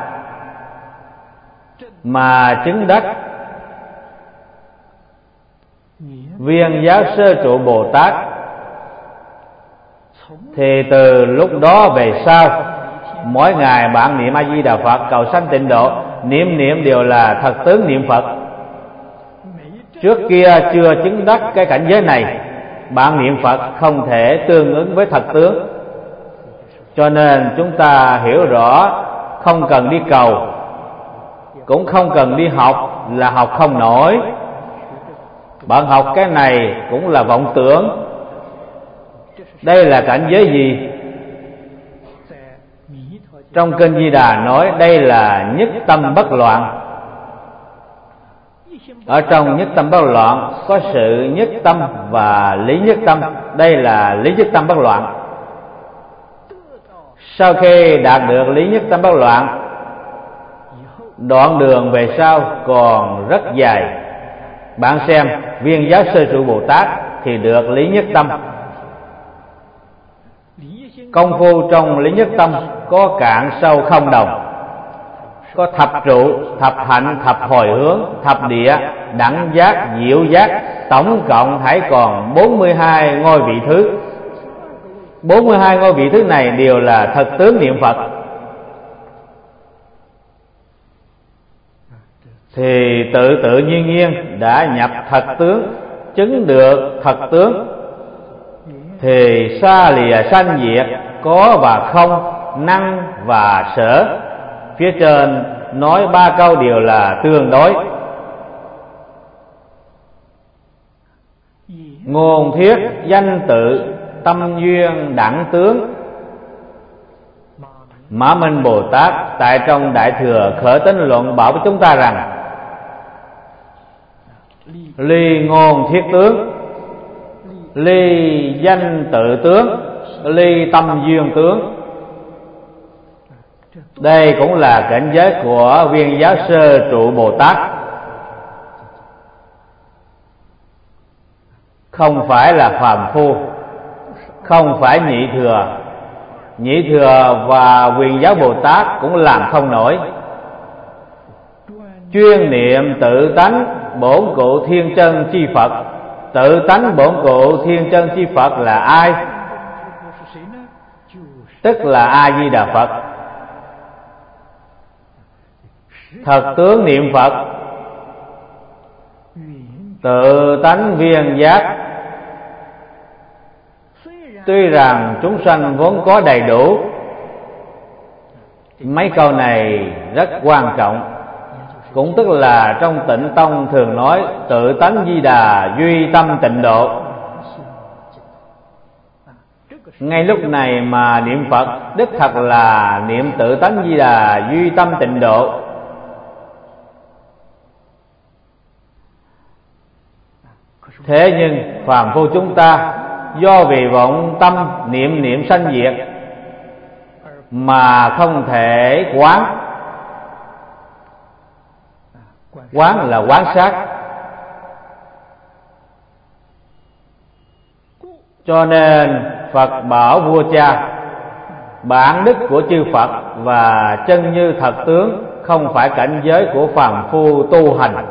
mà chứng đắc Viên Giáo Sơ Trụ Bồ Tát thì từ lúc đó về sau, mỗi ngày bạn niệm A Di Đà Phật cầu sanh tịnh độ, niệm niệm đều là thật tướng niệm Phật. Trước kia chưa chứng đắc cái cảnh giới này, bạn niệm Phật không thể tương ứng với thật tướng. Cho nên chúng ta hiểu rõ, không cần đi cầu, cũng không cần đi học, là học không nổi. Bạn học cái này cũng là vọng tưởng. Đây là cảnh giới gì? Trong kinh Di Đà nói đây là nhất tâm bất loạn. Ở trong nhất tâm bất loạn có sự nhất tâm và lý nhất tâm. Đây là lý nhất tâm bất loạn. Sau khi đạt được lý nhất tâm bất loạn, đoạn đường về sau còn rất dài. Bạn xem Viên Giáo Sơ Trụ Bồ Tát thì được lý nhất tâm. Công phu trong lý nhất tâm có cạn sâu không đồng, có thập trụ, thập hạnh, thập hồi hướng, thập địa, đẳng giác, diệu giác, tổng cộng hãy còn bốn mươi hai ngôi vị thứ. bốn mươi hai ngôi vị thứ này đều là thật tướng niệm Phật. Thì tự tự nhiên nhiên đã nhập thật tướng, chứng được thật tướng. Thì xa lìa sanh diệt, có và không, năng và sở. Phía trên nói ba câu đều là tương đối. Ngôn thuyết danh tự tâm duyên đẳng tướng. Mã Minh Bồ Tát tại trong Đại Thừa Khởi Tín Luận bảo với chúng ta rằng: ly ngôn thiết tướng, ly danh tự tướng, ly tâm duyên tướng. Đây cũng là cảnh giới của Viên Giáo Sơ Trụ Bồ Tát, không phải là phàm phu, không phải nhị thừa. Nhị thừa và Quyền Giáo Bồ Tát cũng làm không nổi. Chuyên niệm tự tánh bổn cụ thiên chân chi Phật. Tự tánh bổn cụ thiên chân chi Phật là ai? Tức là A Di Đà Phật. Thật tướng niệm Phật, tự tánh viên giác. Tuy rằng chúng sanh vốn có đầy đủ. Mấy câu này rất quan trọng. Cũng tức là trong Tịnh Tông thường nói tự tánh Di Đà duy tâm tịnh độ. Ngay lúc này mà niệm Phật đích thật là niệm tự tánh Di Đà duy tâm tịnh độ. Thế nhưng phàm phu chúng ta do vì vọng tâm niệm niệm sanh diệt mà không thể quán. Quán là quán sát. Cho nên Phật bảo vua cha, bản đức của chư Phật và chân như thật tướng không phải cảnh giới của phàm phu tu hành.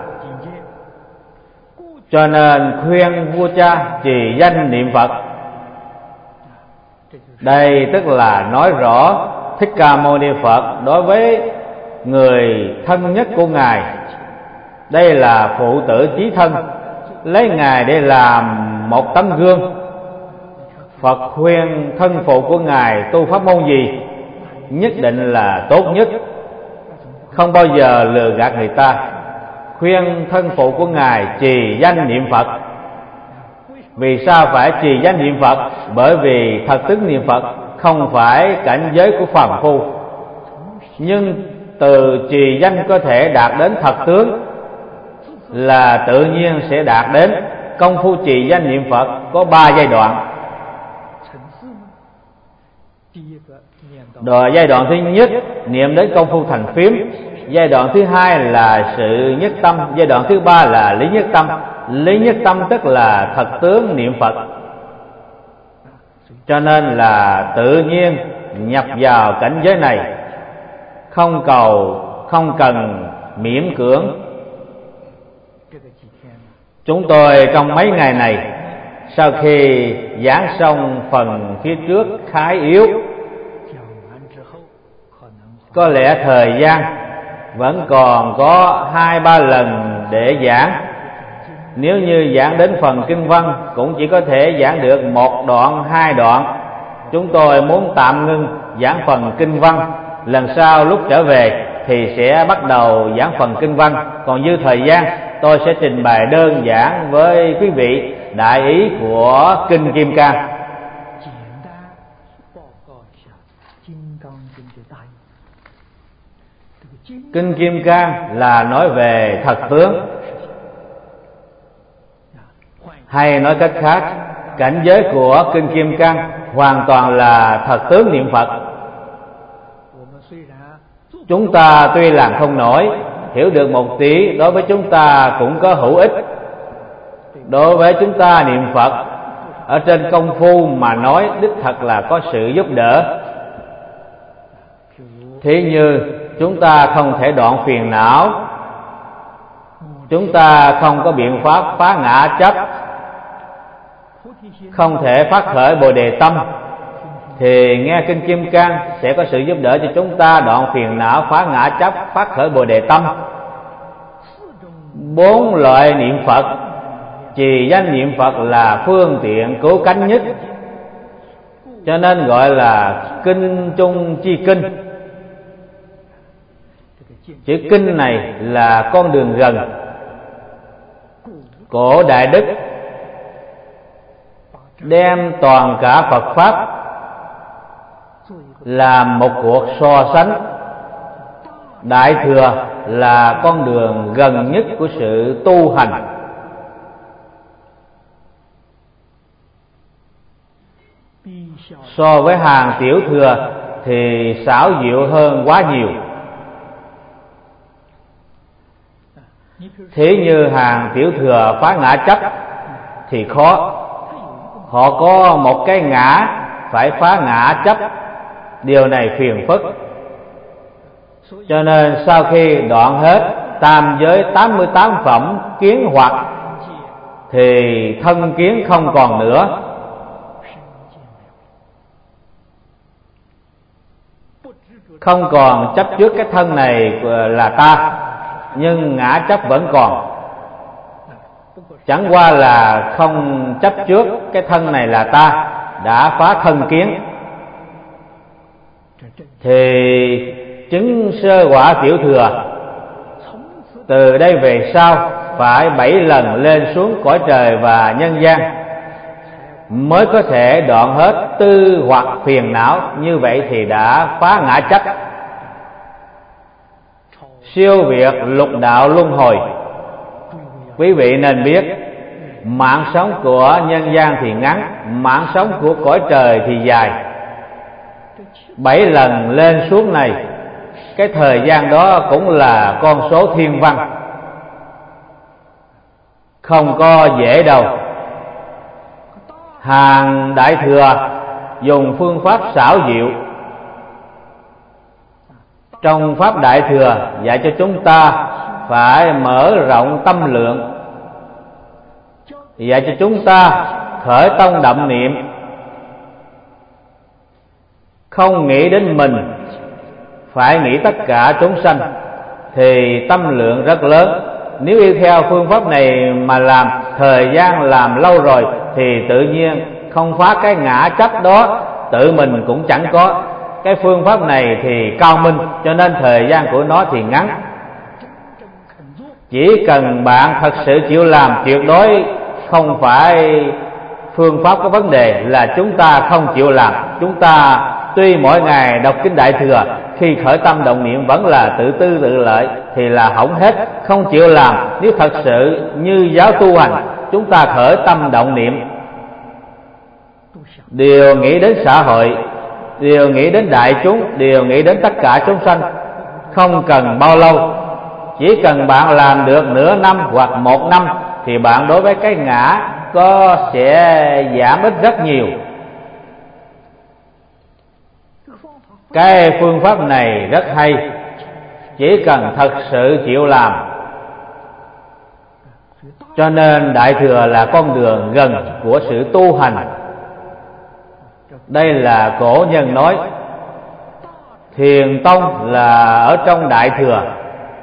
Cho nên khuyên vua cha trì danh niệm Phật. Đây tức là nói rõ Thích Ca Mâu Ni Phật đối với người thân nhất của Ngài, đây là phụ tử chí thân, lấy Ngài để làm một tấm gương. Phật khuyên thân phụ của Ngài tu pháp môn gì nhất định là tốt nhất, không bao giờ lừa gạt người ta. Khuyên thân phụ của Ngài trì danh niệm Phật. Vì sao phải trì danh niệm Phật? Bởi vì thật tướng niệm Phật không phải cảnh giới của phàm phu, nhưng từ trì danh có thể đạt đến thật tướng, là tự nhiên sẽ đạt đến. Công phu trì danh niệm Phật có ba giai đoạn. Rồi giai đoạn thứ nhất niệm đến công phu thành phím. Giai đoạn thứ hai là sự nhất tâm. Giai đoạn thứ ba là lý nhất tâm. Lý nhất tâm tức là thật tướng niệm Phật. Cho nên là tự nhiên nhập vào cảnh giới này, không cầu, không cần miễn cưỡng. Chúng tôi trong mấy ngày này, sau khi giảng xong phần phía trước khá yếu, có lẽ thời gian vẫn còn có hai ba lần để giảng. Nếu như giảng đến phần kinh văn cũng chỉ có thể giảng được một đoạn, hai đoạn. Chúng tôi muốn tạm ngưng giảng phần kinh văn, lần sau lúc trở về thì sẽ bắt đầu giảng phần kinh văn. Còn dư thời gian tôi sẽ trình bày đơn giản với quý vị đại ý của Kinh Kim Cang. Kinh Kim Cang là nói về thật tướng, hay nói cách khác, cảnh giới của Kinh Kim Cang hoàn toàn là thật tướng niệm Phật. Chúng ta tuy làm không nổi, hiểu được một tí, đối với chúng ta cũng có hữu ích. Đối với chúng ta niệm Phật ở trên công phu mà nói, đích thật là có sự giúp đỡ. Thí như chúng ta không thể đoạn phiền não, chúng ta không có biện pháp phá ngã chấp, không thể phát khởi Bồ Đề tâm, thì nghe Kinh Kim Cang sẽ có sự giúp đỡ cho chúng ta đoạn phiền não, phá ngã chấp, phát khởi Bồ Đề tâm. Bốn loại niệm Phật, trì danh niệm Phật là phương tiện cứu cánh nhất, cho nên gọi là kinh trung chi kinh. Chữ kinh này là con đường gần. Cổ Đại Đức đem toàn cả Phật Pháp làm một cuộc so sánh. Đại Thừa là con đường gần nhất của sự tu hành. So với hàng Tiểu Thừa thì xảo diệu hơn quá nhiều. Thế như hàng Tiểu Thừa phá ngã chấp thì khó. Họ có một cái ngã phải phá ngã chấp, điều này phiền phức. Cho nên sau khi đoạn hết tam giới tám mươi tám phẩm kiến hoặc thì thân kiến không còn nữa. Không còn chấp trước cái thân này là ta, nhưng ngã chấp vẫn còn. Chẳng qua là không chấp trước cái thân này là ta, đã phá thân kiến, thì chứng sơ quả Tiểu Thừa từ đây về sau phải bảy lần lên xuống cõi trời và nhân gian mới có thể đoạn hết tư hoặc phiền não. Như vậy thì đã phá ngã chấp, siêu việt lục đạo luân hồi. Quý vị nên biết, mạng sống của nhân gian thì ngắn, mạng sống của cõi trời thì dài. Bảy lần lên xuống này, cái thời gian đó cũng là con số thiên văn, không có dễ đâu. Hàng Đại Thừa dùng phương pháp xảo diệu. Trong Pháp Đại Thừa dạy cho chúng ta phải mở rộng tâm lượng, dạy cho chúng ta khởi tông đậm niệm, không nghĩ đến mình, phải nghĩ tất cả chúng sanh, thì tâm lượng rất lớn. Nếu yêu theo phương pháp này mà làm, thời gian làm lâu rồi thì tự nhiên không phá cái ngã chấp đó, tự mình cũng chẳng có. Cái phương pháp này thì cao minh, cho nên thời gian của nó thì ngắn. Chỉ cần bạn thật sự chịu làm, tuyệt đối không phải phương pháp có vấn đề là chúng ta không chịu làm. Chúng ta tuy mỗi ngày đọc Kinh Đại Thừa, khi khởi tâm động niệm vẫn là tự tư tự lợi thì là hỏng hết, không chịu làm. Nếu thật sự như giáo tu hành, chúng ta khởi tâm động niệm đều nghĩ đến xã hội, đều nghĩ đến đại chúng, đều nghĩ đến tất cả chúng sanh, không cần bao lâu. Chỉ cần bạn làm được nửa năm hoặc một năm thì bạn đối với cái ngã có sẽ giảm ít rất nhiều. Cái phương pháp này rất hay, chỉ cần thật sự chịu làm. Cho nên Đại Thừa là con đường gần của sự tu hành. Đây là cổ nhân nói. Thiền tông là ở trong Đại Thừa,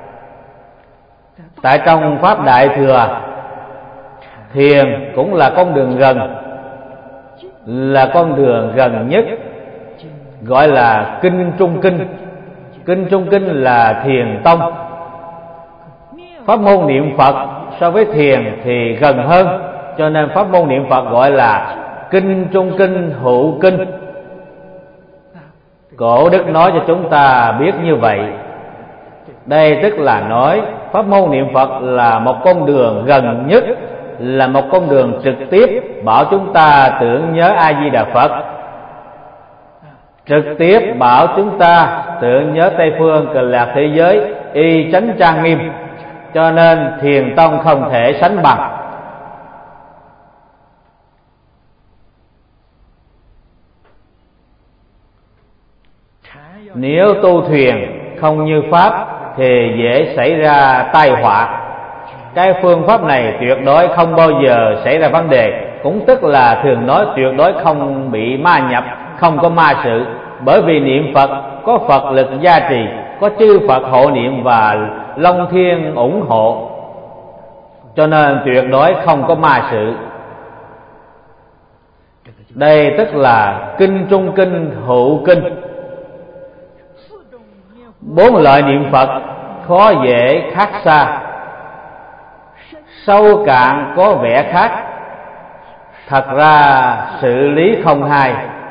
Tại trong Pháp Đại Thừa, thiền cũng là con đường gần, là con đường gần nhất, gọi là kinh trung kinh. Kinh trung kinh là thiền tông. Pháp môn niệm Phật so với thiền thì gần hơn, cho nên pháp môn niệm Phật gọi là kinh trung kinh hữu kinh. Cổ đức nói cho chúng ta biết như vậy. Đây tức là nói pháp môn niệm Phật là một con đường gần nhất, là một con đường trực tiếp bảo chúng ta tưởng nhớ A Di Đà Phật, trực tiếp bảo chúng ta tưởng nhớ Tây phương Cực Lạc thế giới y chánh trang nghiêm. Cho nên thiền tông không thể sánh bằng. Nếu tu thuyền không như Pháp thì dễ xảy ra tai họa. Cái phương pháp này tuyệt đối không bao giờ xảy ra vấn đề, cũng tức là thường nói tuyệt đối không bị ma nhập, không có ma sự. Bởi vì niệm Phật có Phật lực gia trì, có chư Phật hộ niệm và Long Thiên ủng hộ, cho nên tuyệt đối không có ma sự. Đây tức là kinh trung kinh hữu kinh. Bốn loại niệm Phật khó dễ khác xa, sâu cạn có vẻ khác, thật ra sự lý không hai.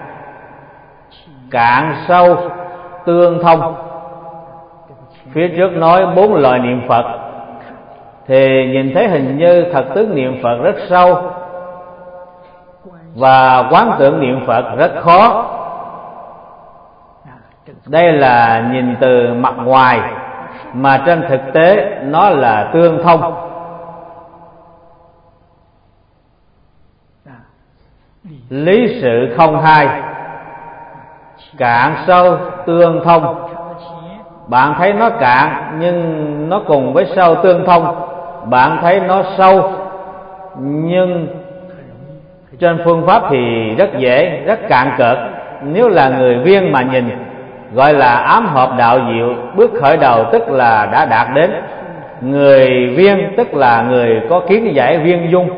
Cạn sâu tương thông. Phía trước nói bốn loại niệm Phật thì nhìn thấy hình như thật tướng niệm Phật rất sâu và quán tưởng niệm Phật rất khó. Đây là nhìn từ mặt ngoài, mà trên thực tế nó là tương thông. Lý sự không hai, cạn sâu tương thông. Bạn thấy nó cạn nhưng nó cùng với sâu tương thông. Bạn thấy nó sâu nhưng trên phương pháp thì rất dễ, rất cạn cợt. Nếu là người viên mà nhìn, gọi là ám hợp đạo diệu, bước khởi đầu tức là đã đạt đến. Người viên tức là người có kiến giải viên dung.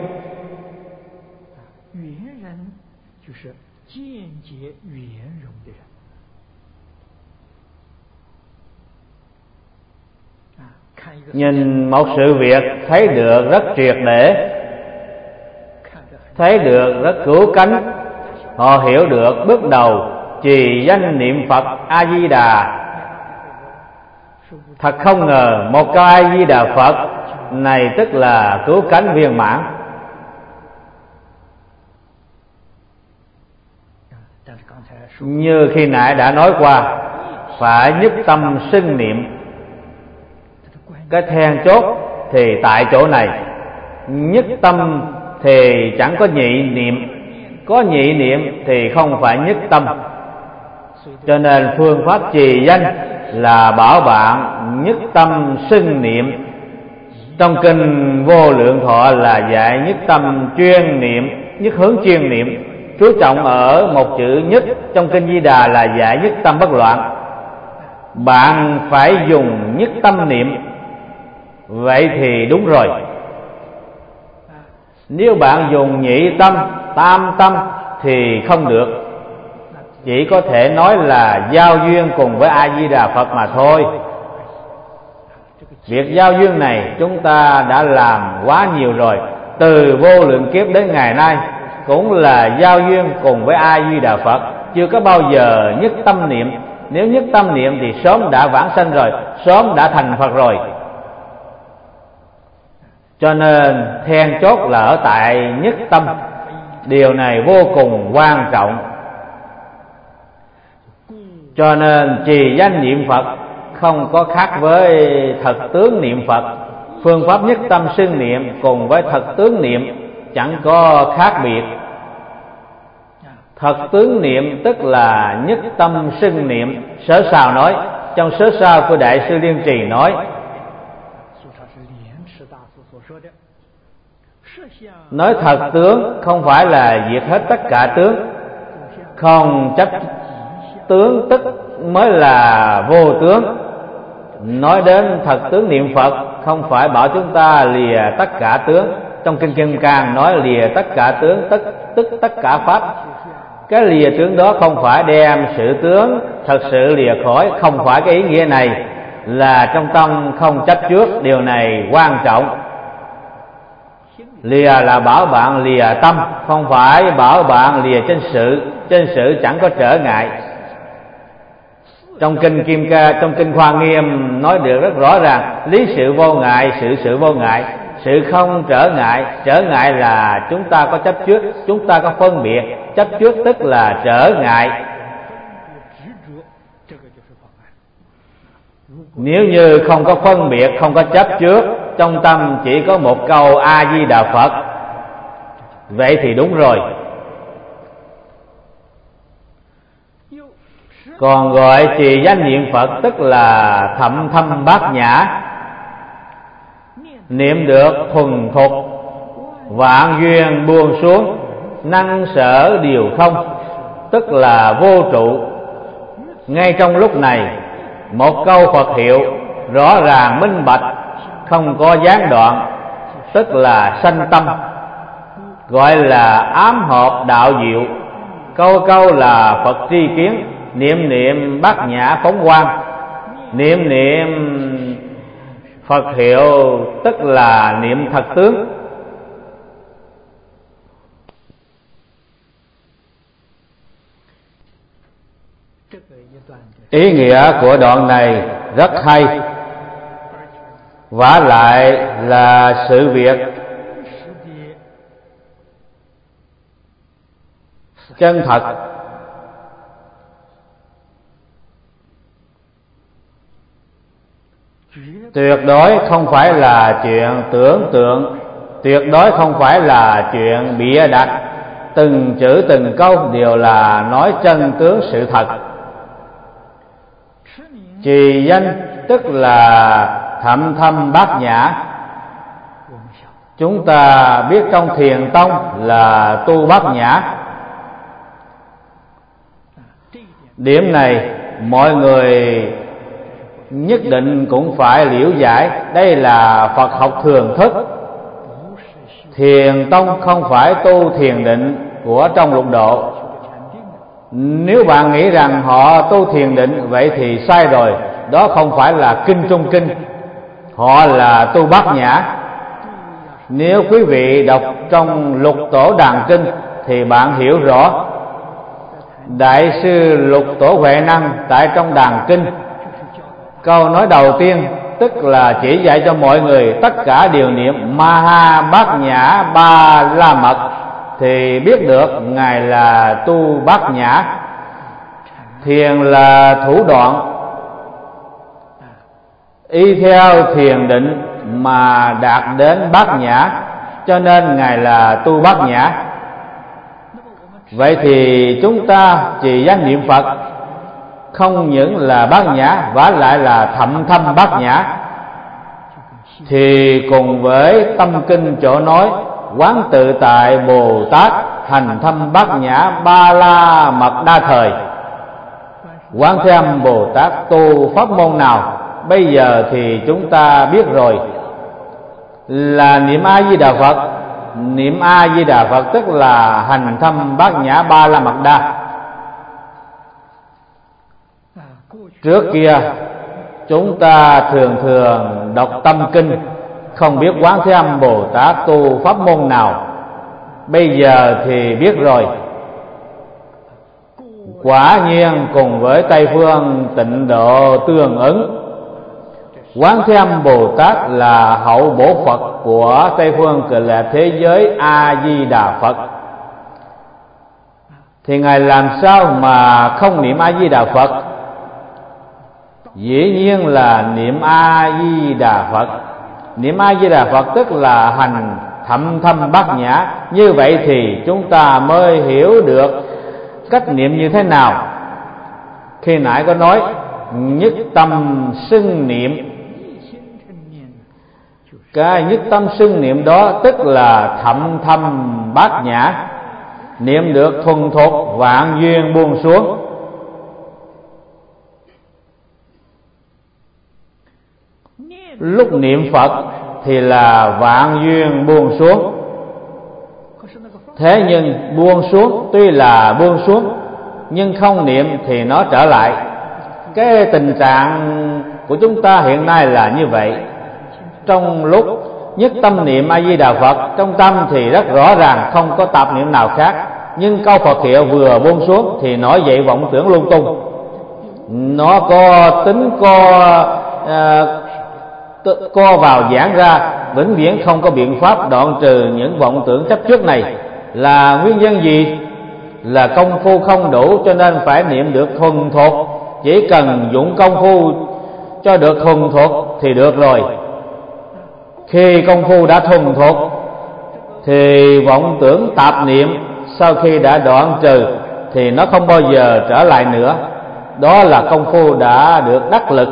Nhìn một sự việc thấy được rất triệt để, thấy được rất cứu cánh. Họ hiểu được bước đầu trì danh niệm Phật A Di Đà. Thật không ngờ một câu A Di Đà Phật này tức là cứu cánh viên mãn. Như khi nãy đã nói qua, phải nhất tâm xưng niệm. Cái then chốt thì tại chỗ này. Nhất tâm thì chẳng có nhị niệm, có nhị niệm thì không phải nhất tâm. Cho nên phương pháp trì danh là bảo bạn nhất tâm xưng niệm. Trong kinh Vô Lượng Thọ là dạy nhất tâm chuyên niệm, nhất hướng chuyên niệm. Chú trọng ở một chữ nhất. Trong kinh Di Đà là dạy nhất tâm bất loạn. Bạn phải dùng nhất tâm niệm, vậy thì đúng rồi. Nếu bạn dùng nhị tâm, tam tâm thì không được. Chỉ có thể nói là giao duyên cùng với A Di Đà Phật mà thôi. Việc giao duyên này chúng ta đã làm quá nhiều rồi. Từ vô lượng kiếp đến ngày nay cũng là giao duyên cùng với A Di Đà Phật, chưa có bao giờ nhất tâm niệm. Nếu nhất tâm niệm thì sớm đã vãng sanh rồi, sớm đã thành Phật rồi. Cho nên then chốt là ở tại nhất tâm. Điều này vô cùng quan trọng. Cho nên trì danh niệm Phật không có khác với thật tướng niệm Phật. Phương pháp nhất tâm xưng niệm cùng với thật tướng niệm chẳng có khác biệt. Thật tướng niệm tức là nhất tâm xưng niệm. Sở Sào nói, trong Sở Sào của Đại sư Liên Trì nói, nói thật tướng không phải là diệt hết tất cả tướng, không chấp tướng tức mới là vô tướng. Nói đến thật tướng niệm Phật không phải bảo chúng ta lìa tất cả tướng. Trong kinh Kim Cang nói lìa tất cả tướng, tức tức tất cả pháp. Cái lìa tướng đó không phải đem sự tướng thật sự lìa khỏi, không phải cái ý nghĩa này, là trong tâm không chấp trước. Điều này quan trọng. Lìa là bảo bạn lìa tâm, không phải bảo bạn lìa trên sự. Trên sự chẳng có trở ngại. Trong kinh Kim Ca, trong kinh Hoa Nghiêm nói được rất rõ ràng, lý sự vô ngại, sự sự vô ngại, sự không trở ngại. Trở ngại là chúng ta có chấp trước, chúng ta có phân biệt. Chấp trước tức là trở ngại. Nếu như không có phân biệt, không có chấp trước, trong tâm chỉ có một câu A Di Đà Phật, vậy thì đúng rồi. Còn gọi trì danh niệm Phật tức là thậm thâm bát nhã, niệm được thuần thục, vạn duyên buông xuống, năng sở điều không, tức là vô trụ. Ngay trong lúc này, một câu Phật hiệu rõ ràng minh bạch, không có gián đoạn, tức là sanh tâm, gọi là ám hợp đạo diệu. Câu câu là Phật tri kiến, niệm niệm bát nhã phóng quang. Niệm niệm Phật hiệu tức là niệm thật tướng. Ý nghĩa của đoạn này rất hay, vả lại là sự việc chân thật. Tuyệt đối không phải là chuyện tưởng tượng, tuyệt đối không phải là chuyện bịa đặt. Từng chữ từng câu đều là nói chân tướng sự thật. Trì danh tức là thậm thâm bát nhã. Chúng ta biết trong Thiền Tông là tu bát nhã. Điểm này mọi người nhất định cũng phải liễu giải. Đây là Phật học thường thức. Thiền Tông không phải tu thiền định của trong lục độ. Nếu bạn nghĩ rằng họ tu thiền định, vậy thì sai rồi. Đó không phải là kinh trung kinh, họ là tu bát nhã. Nếu quý vị đọc trong Lục Tổ Đàn Kinh thì bạn hiểu rõ. Đại sư Lục Tổ Huệ Năng tại trong Đàn Kinh, câu nói đầu tiên tức là chỉ dạy cho mọi người tất cả đều niệm Maha Bát Nhã Ba La Mật, thì biết được Ngài là tu bát nhã. Thiền là thủ đoạn, y theo thiền định mà đạt đến bát nhã, cho nên Ngài là tu bát nhã. Vậy thì chúng ta trì danh niệm Phật không những là bát nhã, vả lại là thậm thâm bát nhã, thì cùng với tâm kinh chỗ nói quán tự tại Bồ Tát hành thâm bát nhã ba la mật đa thời. Quán Thế Âm Bồ Tát tu pháp môn nào? Bây giờ thì chúng ta biết rồi, là niệm A Di Đà Phật. Niệm A Di Đà Phật tức là hành thâm bát nhã ba la mật đa. Trước kia chúng ta thường thường đọc tâm kinh, không biết Quán Thế Âm Bồ Tát tu pháp môn nào. Bây giờ thì biết rồi. Quả nhiên cùng với Tây phương Tịnh Độ tương ứng. Quán Thế Âm Bồ Tát là hậu bổ Phật của Tây phương Cực Lạc thế giới A Di Đà Phật. Thì Ngài làm sao mà không niệm A Di Đà Phật? Dĩ nhiên là niệm A Di Đà Phật. Niệm A Di Đà Phật tức là hành thậm thâm bát nhã. Như vậy thì chúng ta mới hiểu được cách niệm như thế nào. Khi nãy có nói nhất tâm xưng niệm. Cái nhất tâm xưng niệm đó tức là thậm thâm bát nhã, niệm được thuần thục, vạn duyên buông xuống. Lúc niệm Phật thì là vạn duyên buông xuống. Thế nhưng buông xuống tuy là buông xuống, nhưng không niệm thì nó trở lại. Cái tình trạng của chúng ta hiện nay là như vậy. Trong lúc nhất tâm niệm A Di Đà Phật, trong tâm thì rất rõ ràng không có tạp niệm nào khác, nhưng câu Phật hiệu vừa buông xuống thì nổi dậy vọng tưởng lung tung. Nó có tính co uh, co vào giãn ra, vĩnh viễn không có biện pháp đoạn trừ những vọng tưởng chấp trước này. Là nguyên nhân gì? Là công phu không đủ, cho nên phải niệm được thuần thục. Chỉ cần dụng công phu cho được thuần thục thì được rồi. Khi công phu đã thuần thục thì vọng tưởng tạp niệm sau khi đã đoạn trừ thì nó không bao giờ trở lại nữa. Đó là công phu đã được đắc lực.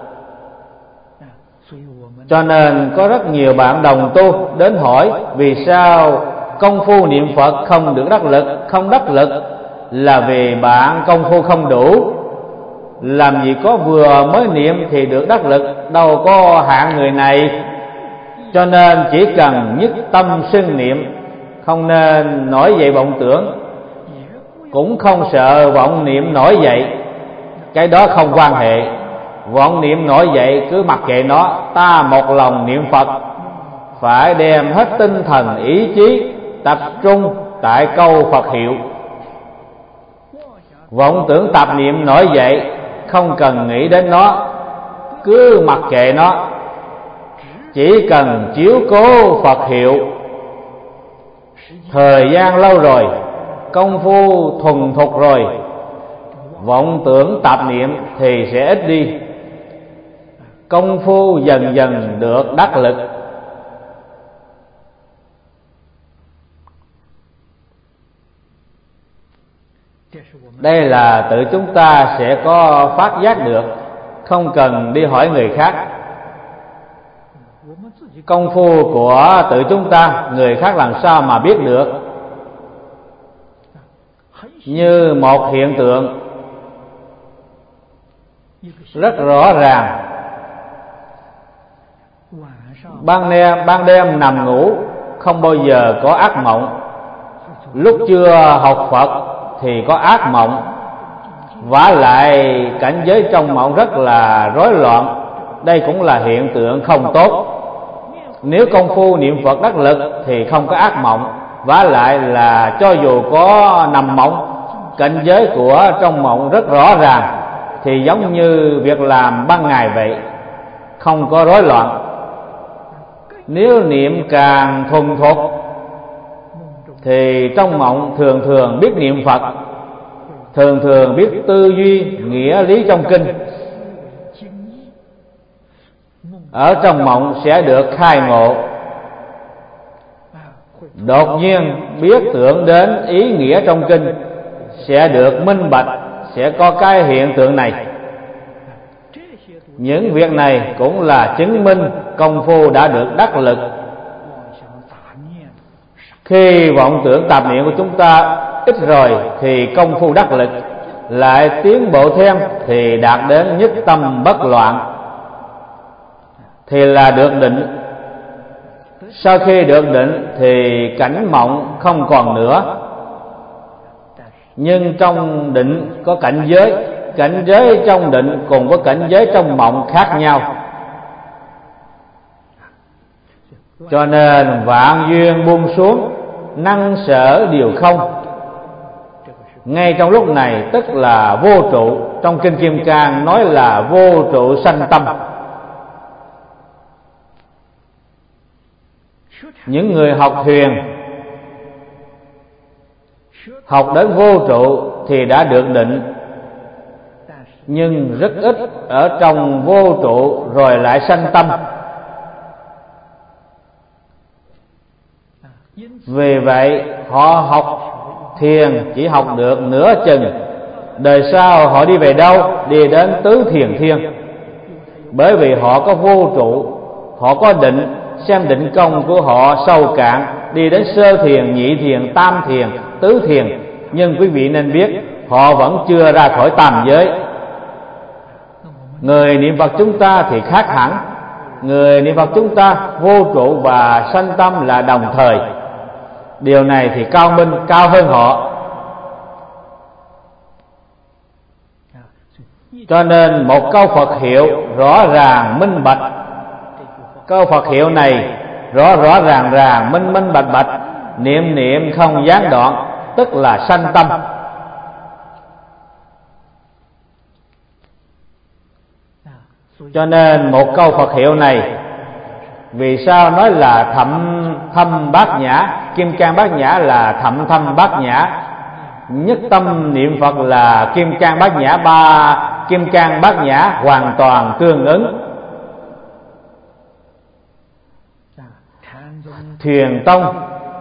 Cho nên có rất nhiều bạn đồng tu đến hỏi vì sao công phu niệm Phật không được đắc lực. Không đắc lực là vì bạn công phu không đủ. Làm gì có vừa mới niệm thì được đắc lực, đâu có hạng người này. Cho nên chỉ cần nhất tâm xưng niệm, không nên nổi dậy vọng tưởng, cũng không sợ vọng niệm nổi dậy. Cái đó không quan hệ. Vọng niệm nổi dậy cứ mặc kệ nó, ta một lòng niệm Phật. Phải đem hết tinh thần ý chí tập trung tại câu Phật hiệu. Vọng tưởng tạp niệm nổi dậy, không cần nghĩ đến nó, cứ mặc kệ nó. Chỉ cần chiếu cố Phật hiệu. Thời gian lâu rồi, công phu thuần thục rồi, vọng tưởng tạp niệm thì sẽ ít đi. Công phu dần dần được đắc lực. Đây là tự chúng ta sẽ có phát giác được, không cần đi hỏi người khác. Công phu của tự chúng ta, người khác làm sao mà biết được. Như một hiện tượng rất rõ ràng. Ban đêm, ban đêm nằm ngủ không bao giờ có ác mộng. Lúc chưa học Phật thì có ác mộng. Vả lại cảnh giới trong mộng rất là rối loạn. Đây cũng là hiện tượng không tốt. Nếu công phu niệm Phật đắc lực thì không có ác mộng. Vả lại là cho dù có nằm mộng, cảnh giới của trong mộng rất rõ ràng, thì giống như việc làm ban ngày vậy, không có rối loạn. Nếu niệm càng thuần thục thì trong mộng thường thường biết niệm Phật, thường thường biết tư duy nghĩa lý trong kinh. Ở trong mộng sẽ được khai ngộ, đột nhiên biết tưởng đến ý nghĩa trong kinh, sẽ được minh bạch, sẽ có cái hiện tượng này. Những việc này cũng là chứng minh công phu đã được đắc lực. Khi vọng tưởng tạp niệm của chúng ta ít rồi thì công phu đắc lực lại tiến bộ thêm, thì đạt đến nhất tâm bất loạn, thì là được định. Sau khi được định thì cảnh mộng không còn nữa. Nhưng trong định có cảnh giới, cảnh giới trong định cùng với cảnh giới trong mộng khác nhau. Cho nên vạn duyên buông xuống, năng sở điều không. Ngay trong lúc này tức là vô trụ. Trong Kinh Kim Cang nói là vô trụ sanh tâm. Những người học thuyền học đến vô trụ thì đã được định, nhưng rất ít ở trong vô trụ rồi lại sanh tâm. Vì vậy họ học thiền chỉ học được nửa chừng, đời sau họ đi về đâu? Đi đến tứ thiền thiên. Bởi vì họ có vô trụ, họ có định, xem định công của họ sâu cạn, đi đến sơ thiền, nhị thiền, tam thiền, tứ thiền. Nhưng quý vị nên biết, họ vẫn chưa ra khỏi tam giới. Người niệm Phật chúng ta thì khác hẳn. người niệm Phật chúng ta vô trụ và sanh tâm là đồng thời. Điều này thì cao minh, cao hơn họ. Cho nên một câu Phật hiệu rõ ràng minh bạch. Câu Phật hiệu này rõ rõ ràng ràng, minh minh bạch bạch, niệm niệm không gián đoạn, tức là sanh tâm. Cho nên một câu Phật hiệu này, vì sao nói là thậm thâm bát nhã? Kim cang bát nhã là thậm thâm bát nhã, nhất tâm niệm Phật là kim cang bát nhã. Ba kim cang bát nhã hoàn toàn tương ứng. Thiền tông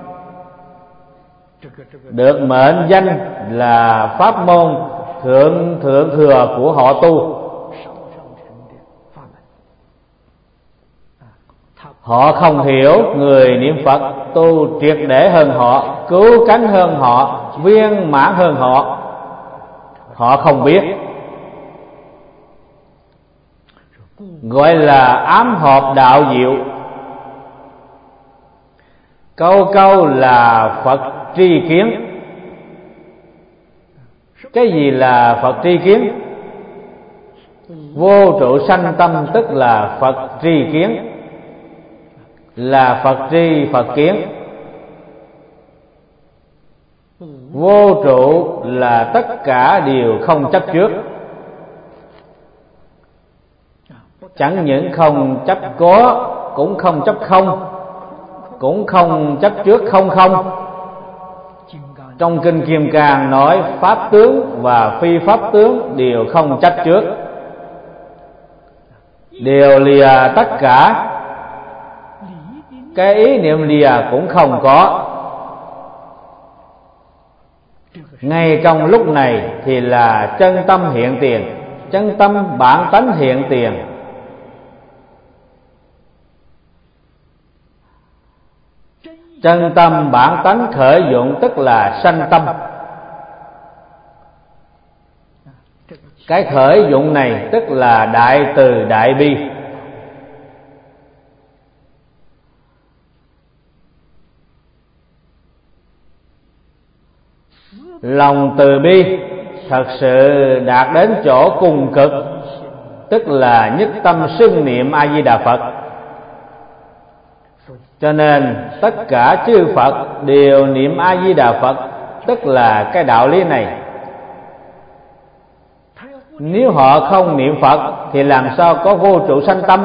được mệnh danh là pháp môn thượng thượng thừa của họ tu. Họ không hiểu người niệm Phật tu triệt để hơn họ, cứu cánh hơn họ, viên mãn hơn họ. Họ không biết, gọi là ám hợp đạo diệu. Câu câu là Phật tri kiến. Cái gì là Phật tri kiến? Vô trụ sanh tâm tức là Phật tri kiến, là Phật tri Phật kiến. Vô trụ là tất cả đều không chấp trước. Chẳng những không chấp có, cũng không chấp không, cũng không chấp trước không không. Trong kinh Kim Cang nói pháp tướng và phi pháp tướng đều không chấp trước, đều lìa tất cả. Cái ý niệm lìa cũng không có. Ngay trong lúc này thì là chân tâm hiện tiền, chân tâm bản tánh hiện tiền. Chân tâm bản tánh khởi dụng tức là sanh tâm. Cái khởi dụng này tức là đại từ đại bi. Lòng từ bi thật sự đạt đến chỗ cùng cực, tức là nhất tâm xưng niệm A Di Đà Phật. Cho nên tất cả chư Phật đều niệm A Di Đà Phật, tức là cái đạo lý này. Nếu họ không niệm Phật thì làm sao có vô trụ sanh tâm?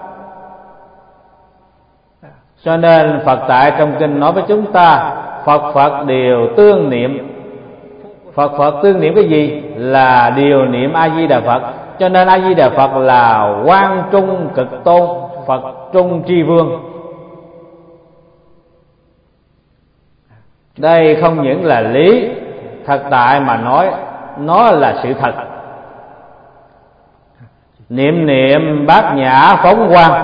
Cho nên Phật tại trong kinh nói với chúng ta, Phật Phật đều tương niệm. Phật Phật tương niệm cái gì? Là điều niệm A Di Đà Phật. Cho nên A Di Đà Phật là Quang Trung Cực Tôn, Phật Trung Tri Vương. Đây không những là lý thật tại mà nói, nó là sự thật. Niệm niệm bát nhã phóng quang.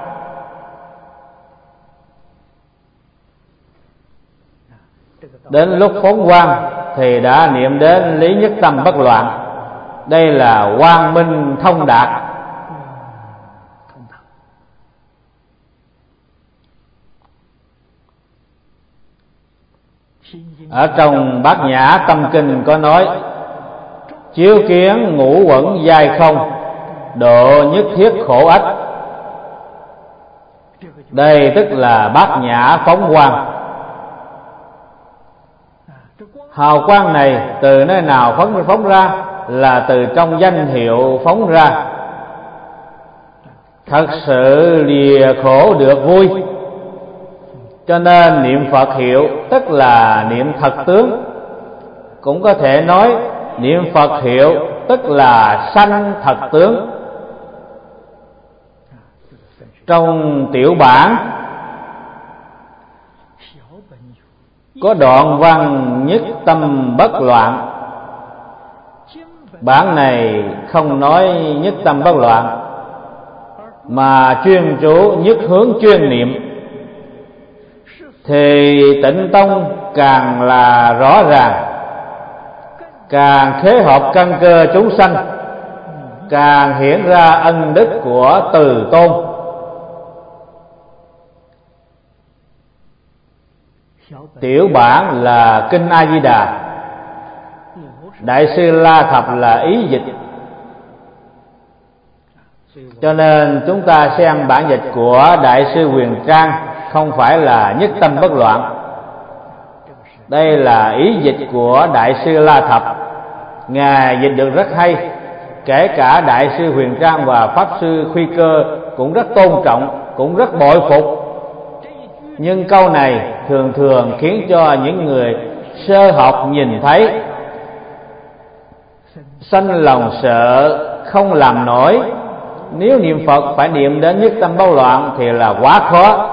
Đến lúc phóng quang thì đã niệm đến lý nhất tâm bất loạn. Đây là quang minh thông đạt. Ở trong Bát Nhã Tâm Kinh có nói: chiếu kiến ngũ uẩn giai không, độ nhất thiết khổ ách. Đây tức là Bát Nhã phóng quang. Hào quang này từ nơi nào phóng phóng ra? Là từ trong danh hiệu phóng ra. Thật sự lìa khổ được vui. Cho nên niệm Phật hiệu tức là niệm thật tướng. Cũng có thể nói niệm Phật hiệu tức là sanh thật tướng. Trong tiểu bản có đoạn văn nhất tâm bất loạn. Bản này không nói nhất tâm bất loạn, mà chuyên chú nhất hướng chuyên niệm. Thì Tịnh Tông càng là rõ ràng, càng khế hợp căn cơ chúng sanh, càng hiển ra ân đức của Từ Tôn. tiểu bản là kinh A Di Đà, Đại sư La Thập là ý dịch. Cho nên chúng ta xem bản dịch của Đại sư Huyền Trang không phải là nhất tâm bất loạn. Đây là ý dịch của Đại sư La Thập. Ngài dịch được rất hay. Kể cả Đại sư Huyền Trang và Pháp sư Khuy Cơ cũng rất tôn trọng, cũng rất bội phục. Nhưng câu này thường thường khiến cho những người sơ học nhìn thấy sanh lòng sợ không làm nổi. Nếu niệm Phật phải niệm đến nhất tâm bất loạn thì là quá khó.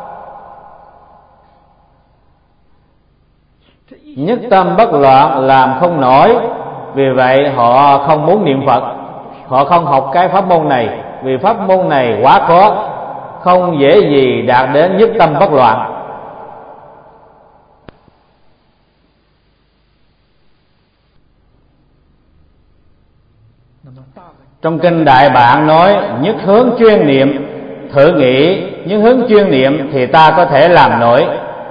Nhất tâm bất loạn làm không nổi, vì vậy họ không muốn niệm Phật. Họ không học cái pháp môn này, vì pháp môn này quá khó, không dễ gì đạt đến nhất tâm bất loạn. Trong kinh Đại Bản nói nhất hướng chuyên niệm. Thử nghĩ nhất hướng chuyên niệm thì ta có thể làm nổi.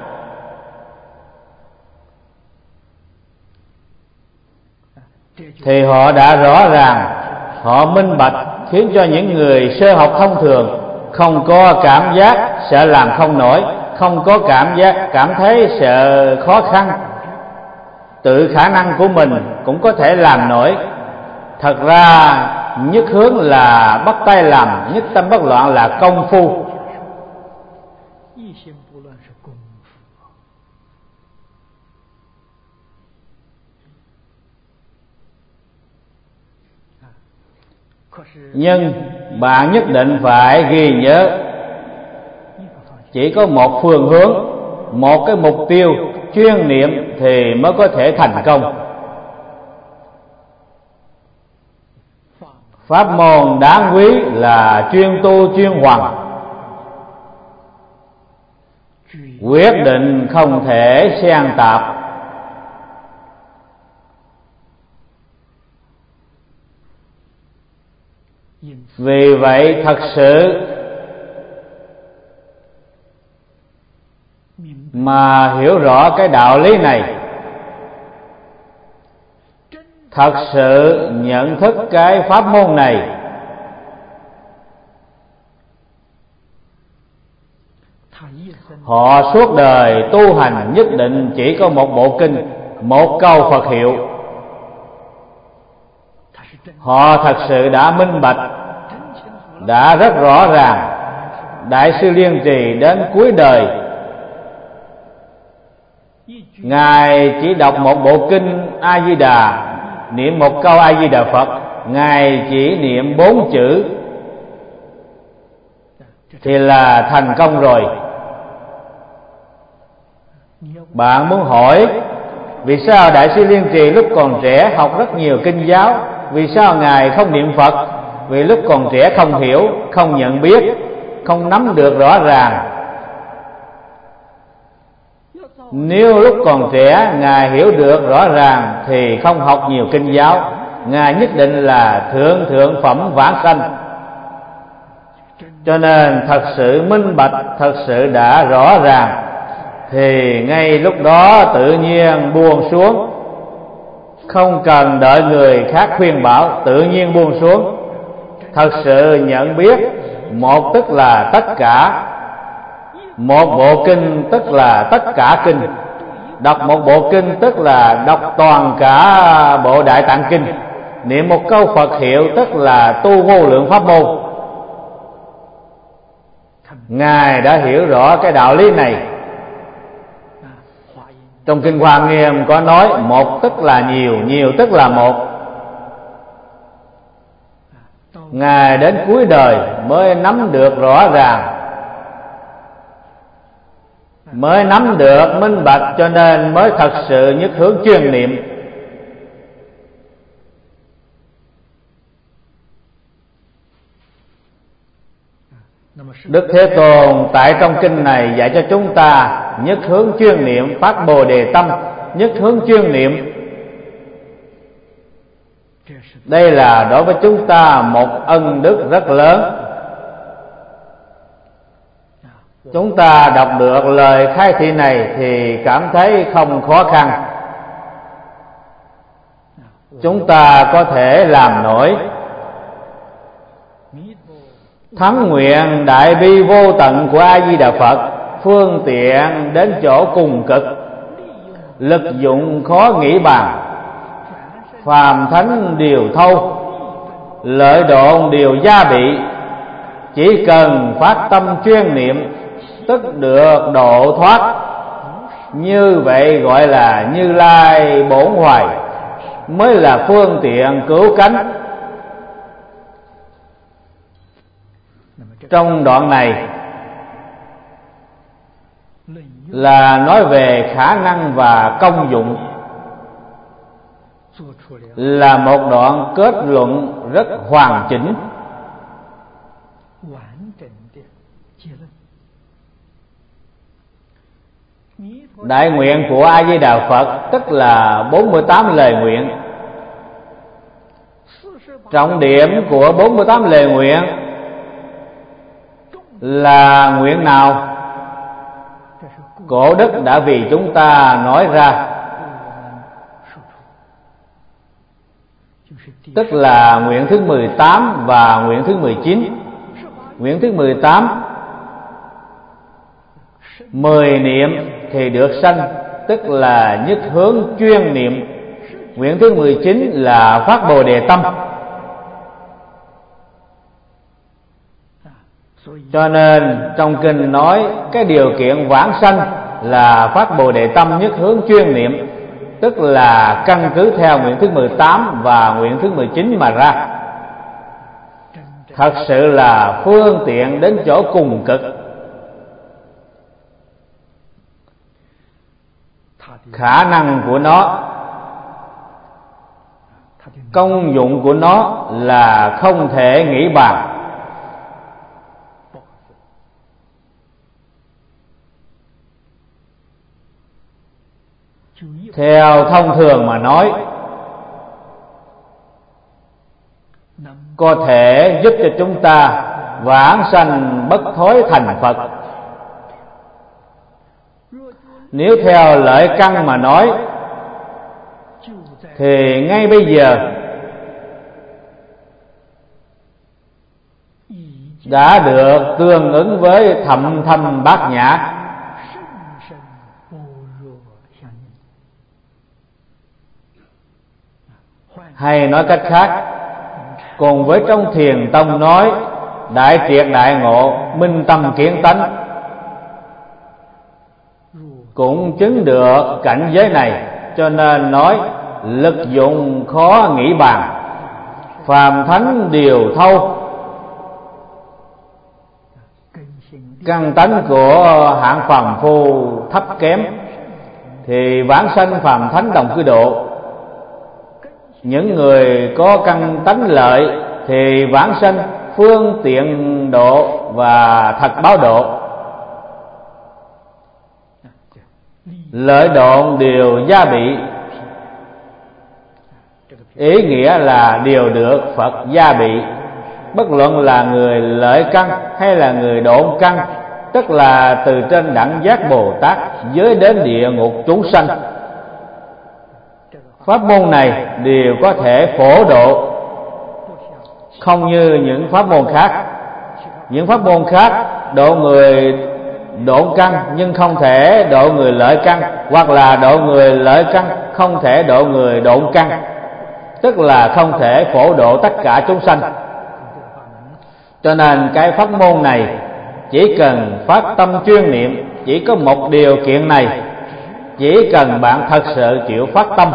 Thì họ đã rõ ràng, họ minh bạch, khiến cho những người sơ học thông thường không có cảm giác sợ làm không nổi, không có cảm giác cảm thấy sợ khó khăn, tự khả năng của mình cũng có thể làm nổi. Thật ra nhất hướng là bắt tay làm, nhất tâm bất loạn là công phu. Nhưng bạn nhất định phải ghi nhớ, chỉ có một phương hướng, một cái mục tiêu chuyên niệm thì mới có thể thành công. Pháp môn đáng quý là chuyên tu chuyên hoằng, quyết định không thể xen tạp. Vì vậy thật sự mà hiểu rõ cái đạo lý này, thật sự nhận thức cái pháp môn này, họ suốt đời tu hành nhất định chỉ có một bộ kinh, một câu Phật hiệu. Họ thật sự đã minh bạch, đã rất rõ ràng. Đại sư Liên Trì đến cuối đời, Ngài chỉ đọc một bộ kinh A Di Đà, niệm một câu A Di Đà Phật, Ngài chỉ niệm bốn chữ thì là thành công rồi. Bạn muốn hỏi vì sao Đại sư Liên Trì lúc còn trẻ học rất nhiều kinh giáo, vì sao Ngài không niệm Phật? Vì lúc còn trẻ không hiểu, không nhận biết, không nắm được rõ ràng. Nếu lúc còn trẻ Ngài hiểu được rõ ràng thì không học nhiều kinh giáo, Ngài nhất định là thượng thượng phẩm vãng sanh. Cho nên thật sự minh bạch, thật sự đã rõ ràng thì ngay lúc đó tự nhiên buông xuống, không cần đợi người khác khuyên bảo, tự nhiên buông xuống. Thật sự nhận biết, một tức là tất cả, một bộ kinh tức là tất cả kinh. Đọc một bộ kinh tức là đọc toàn cả bộ Đại Tạng Kinh. Niệm một câu Phật hiệu tức là tu vô lượng pháp môn. Ngài đã hiểu rõ cái đạo lý này. Trong kinh Hoa Nghiêm có nói một tức là nhiều, nhiều tức là một. Ngài đến cuối đời mới nắm được rõ ràng, mới nắm được minh bạch, cho nên mới thật sự nhất hướng chuyên niệm. Đức Thế Tôn tại trong kinh này dạy cho chúng ta nhất hướng chuyên niệm, phát Bồ Đề tâm, nhất hướng chuyên niệm. Đây là đối với chúng ta một ân đức rất lớn. Chúng ta đọc được lời khai thị này thì cảm thấy không khó khăn. Chúng ta có thể làm nổi. Thắng nguyện đại bi vô tận của A Di Đà Phật, phương tiện đến chỗ cùng cực, lực dụng khó nghĩ bàn, phàm thánh điều thâu, lợi độn điều gia bị. Chỉ cần phát tâm chuyên niệm, tức được độ thoát. Như vậy gọi là Như Lai bổn hoài, mới là phương tiện cứu cánh. Trong đoạn này là nói về khả năng và công dụng, là một đoạn kết luận rất hoàn chỉnh. Đại nguyện của A Di Đà Phật tức là bốn mươi tám lời nguyện. Trọng điểm của bốn mươi tám lời nguyện là nguyện nào? Cổ đức đã vì chúng ta nói ra, tức là nguyện thứ mười tám và nguyện thứ mười chín. Nguyện thứ mười tám, mười niệm thì được sanh, tức là nhất hướng chuyên niệm. Nguyện thứ mười chín là phát Bồ Đề tâm. Cho nên trong kinh nói cái điều kiện vãng sanh là phát Bồ Đề tâm nhất hướng chuyên niệm, tức là căn cứ theo nguyện thứ mười tám và nguyện thứ mười chín mà ra. Thật sự là phương tiện đến chỗ cùng cực. Khả năng của nó, công dụng của nó là không thể nghĩ bàn. Theo thông thường mà nói, có thể giúp cho chúng ta vãng sanh bất thối thành Phật. Nếu theo lợi căn mà nói thì ngay bây giờ đã được tương ứng với thậm thâm bát nhã. Hay nói cách khác, cùng với trong Thiền Tông nói đại triệt đại ngộ, minh tâm kiến tánh, cũng chứng được cảnh giới này. Cho nên nói lực dụng khó nghĩ bàn, phàm thánh điều thâu. Căn tánh của hạng phàm phu thấp kém thì vãng sanh phàm thánh đồng cư độ. Những người có căn tánh lợi thì vãng sanh phương tiện độ và thật báo độ. Lợi độn điều gia bị, ý nghĩa là điều được Phật gia bị. Bất luận là người lợi căn hay là người độn căn, tức là từ trên đẳng giác Bồ Tát giới đến địa ngục chúng sanh, pháp môn này đều có thể phổ độ, không như những pháp môn khác. Những pháp môn khác độ người độn căn nhưng không thể độ người lợi căn, hoặc là độ người lợi căn không thể độ người độn căn, tức là không thể phổ độ tất cả chúng sanh. Cho nên cái pháp môn này chỉ cần phát tâm chuyên niệm, chỉ có một điều kiện này, chỉ cần bạn thật sự chịu phát tâm.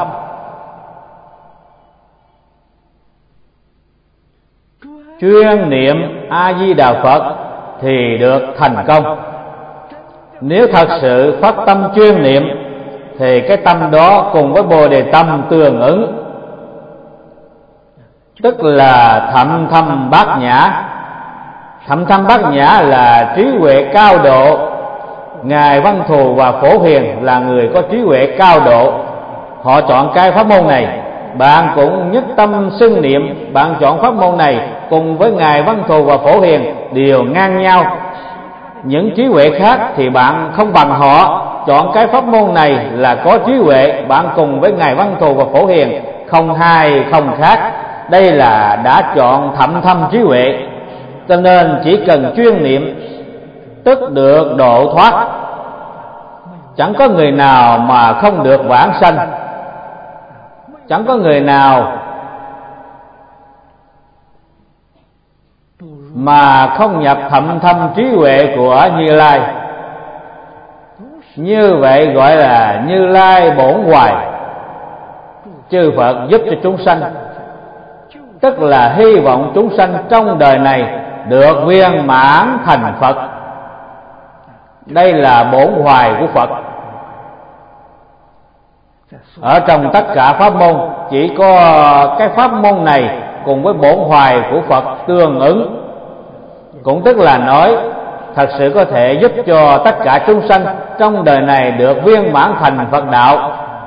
Chuyên niệm A Di Đà Phật thì được thành công. Nếu thật sự phát tâm chuyên niệm thì cái tâm đó cùng với Bồ Đề tâm tương ứng, tức là thậm thâm bát nhã. Thậm thâm bát nhã là trí huệ cao độ. Ngài Văn Thù và Phổ Hiền là người có trí huệ cao độ, họ chọn cái pháp môn này. Bạn cũng nhất tâm xưng niệm, bạn chọn pháp môn này cùng với Ngài Văn Thù và Phổ Hiền đều ngang nhau. những trí huệ khác thì bạn không bằng họ. Chọn cái pháp môn này là có trí huệ, bạn cùng với Ngài Văn Thù và Phổ Hiền, không hai không khác. Đây là đã chọn thậm thâm trí huệ, cho nên chỉ cần chuyên niệm tức được độ thoát. Chẳng có người nào mà không được vãng sanh, chẳng có người nào mà không nhập thậm thâm trí huệ của Như Lai. Như vậy gọi là Như Lai bổn hoài. Chư Phật giúp cho chúng sanh, tức là hy vọng chúng sanh trong đời này được viên mãn thành Phật. Đây là bổn hoài của Phật. Ở trong tất cả pháp môn, chỉ có cái pháp môn này cùng với bổn hoài của Phật tương ứng. Cũng tức là nói thật sự có thể giúp cho tất cả chúng sanh trong đời này được viên mãn thành Phật đạo.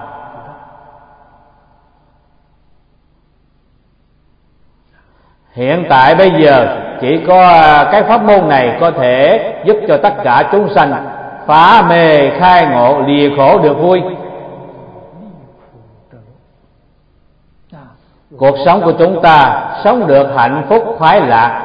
Hiện tại bây giờ chỉ có cái pháp môn này có thể giúp cho tất cả chúng sanh phá mê khai ngộ, lìa khổ được vui. Cuộc sống của chúng ta sống được hạnh phúc khoái lạc.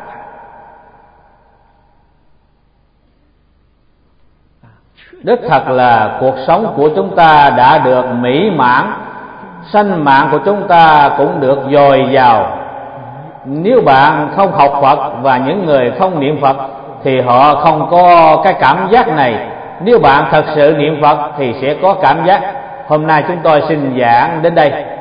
Đích thật là cuộc sống của chúng ta đã được mỹ mãn, sanh mạng của chúng ta cũng được dồi dào. Nếu bạn không học Phật và những người không niệm Phật thì họ không có cái cảm giác này. Nếu bạn thật sự niệm Phật thì sẽ có cảm giác. Hôm nay chúng tôi xin giảng đến đây.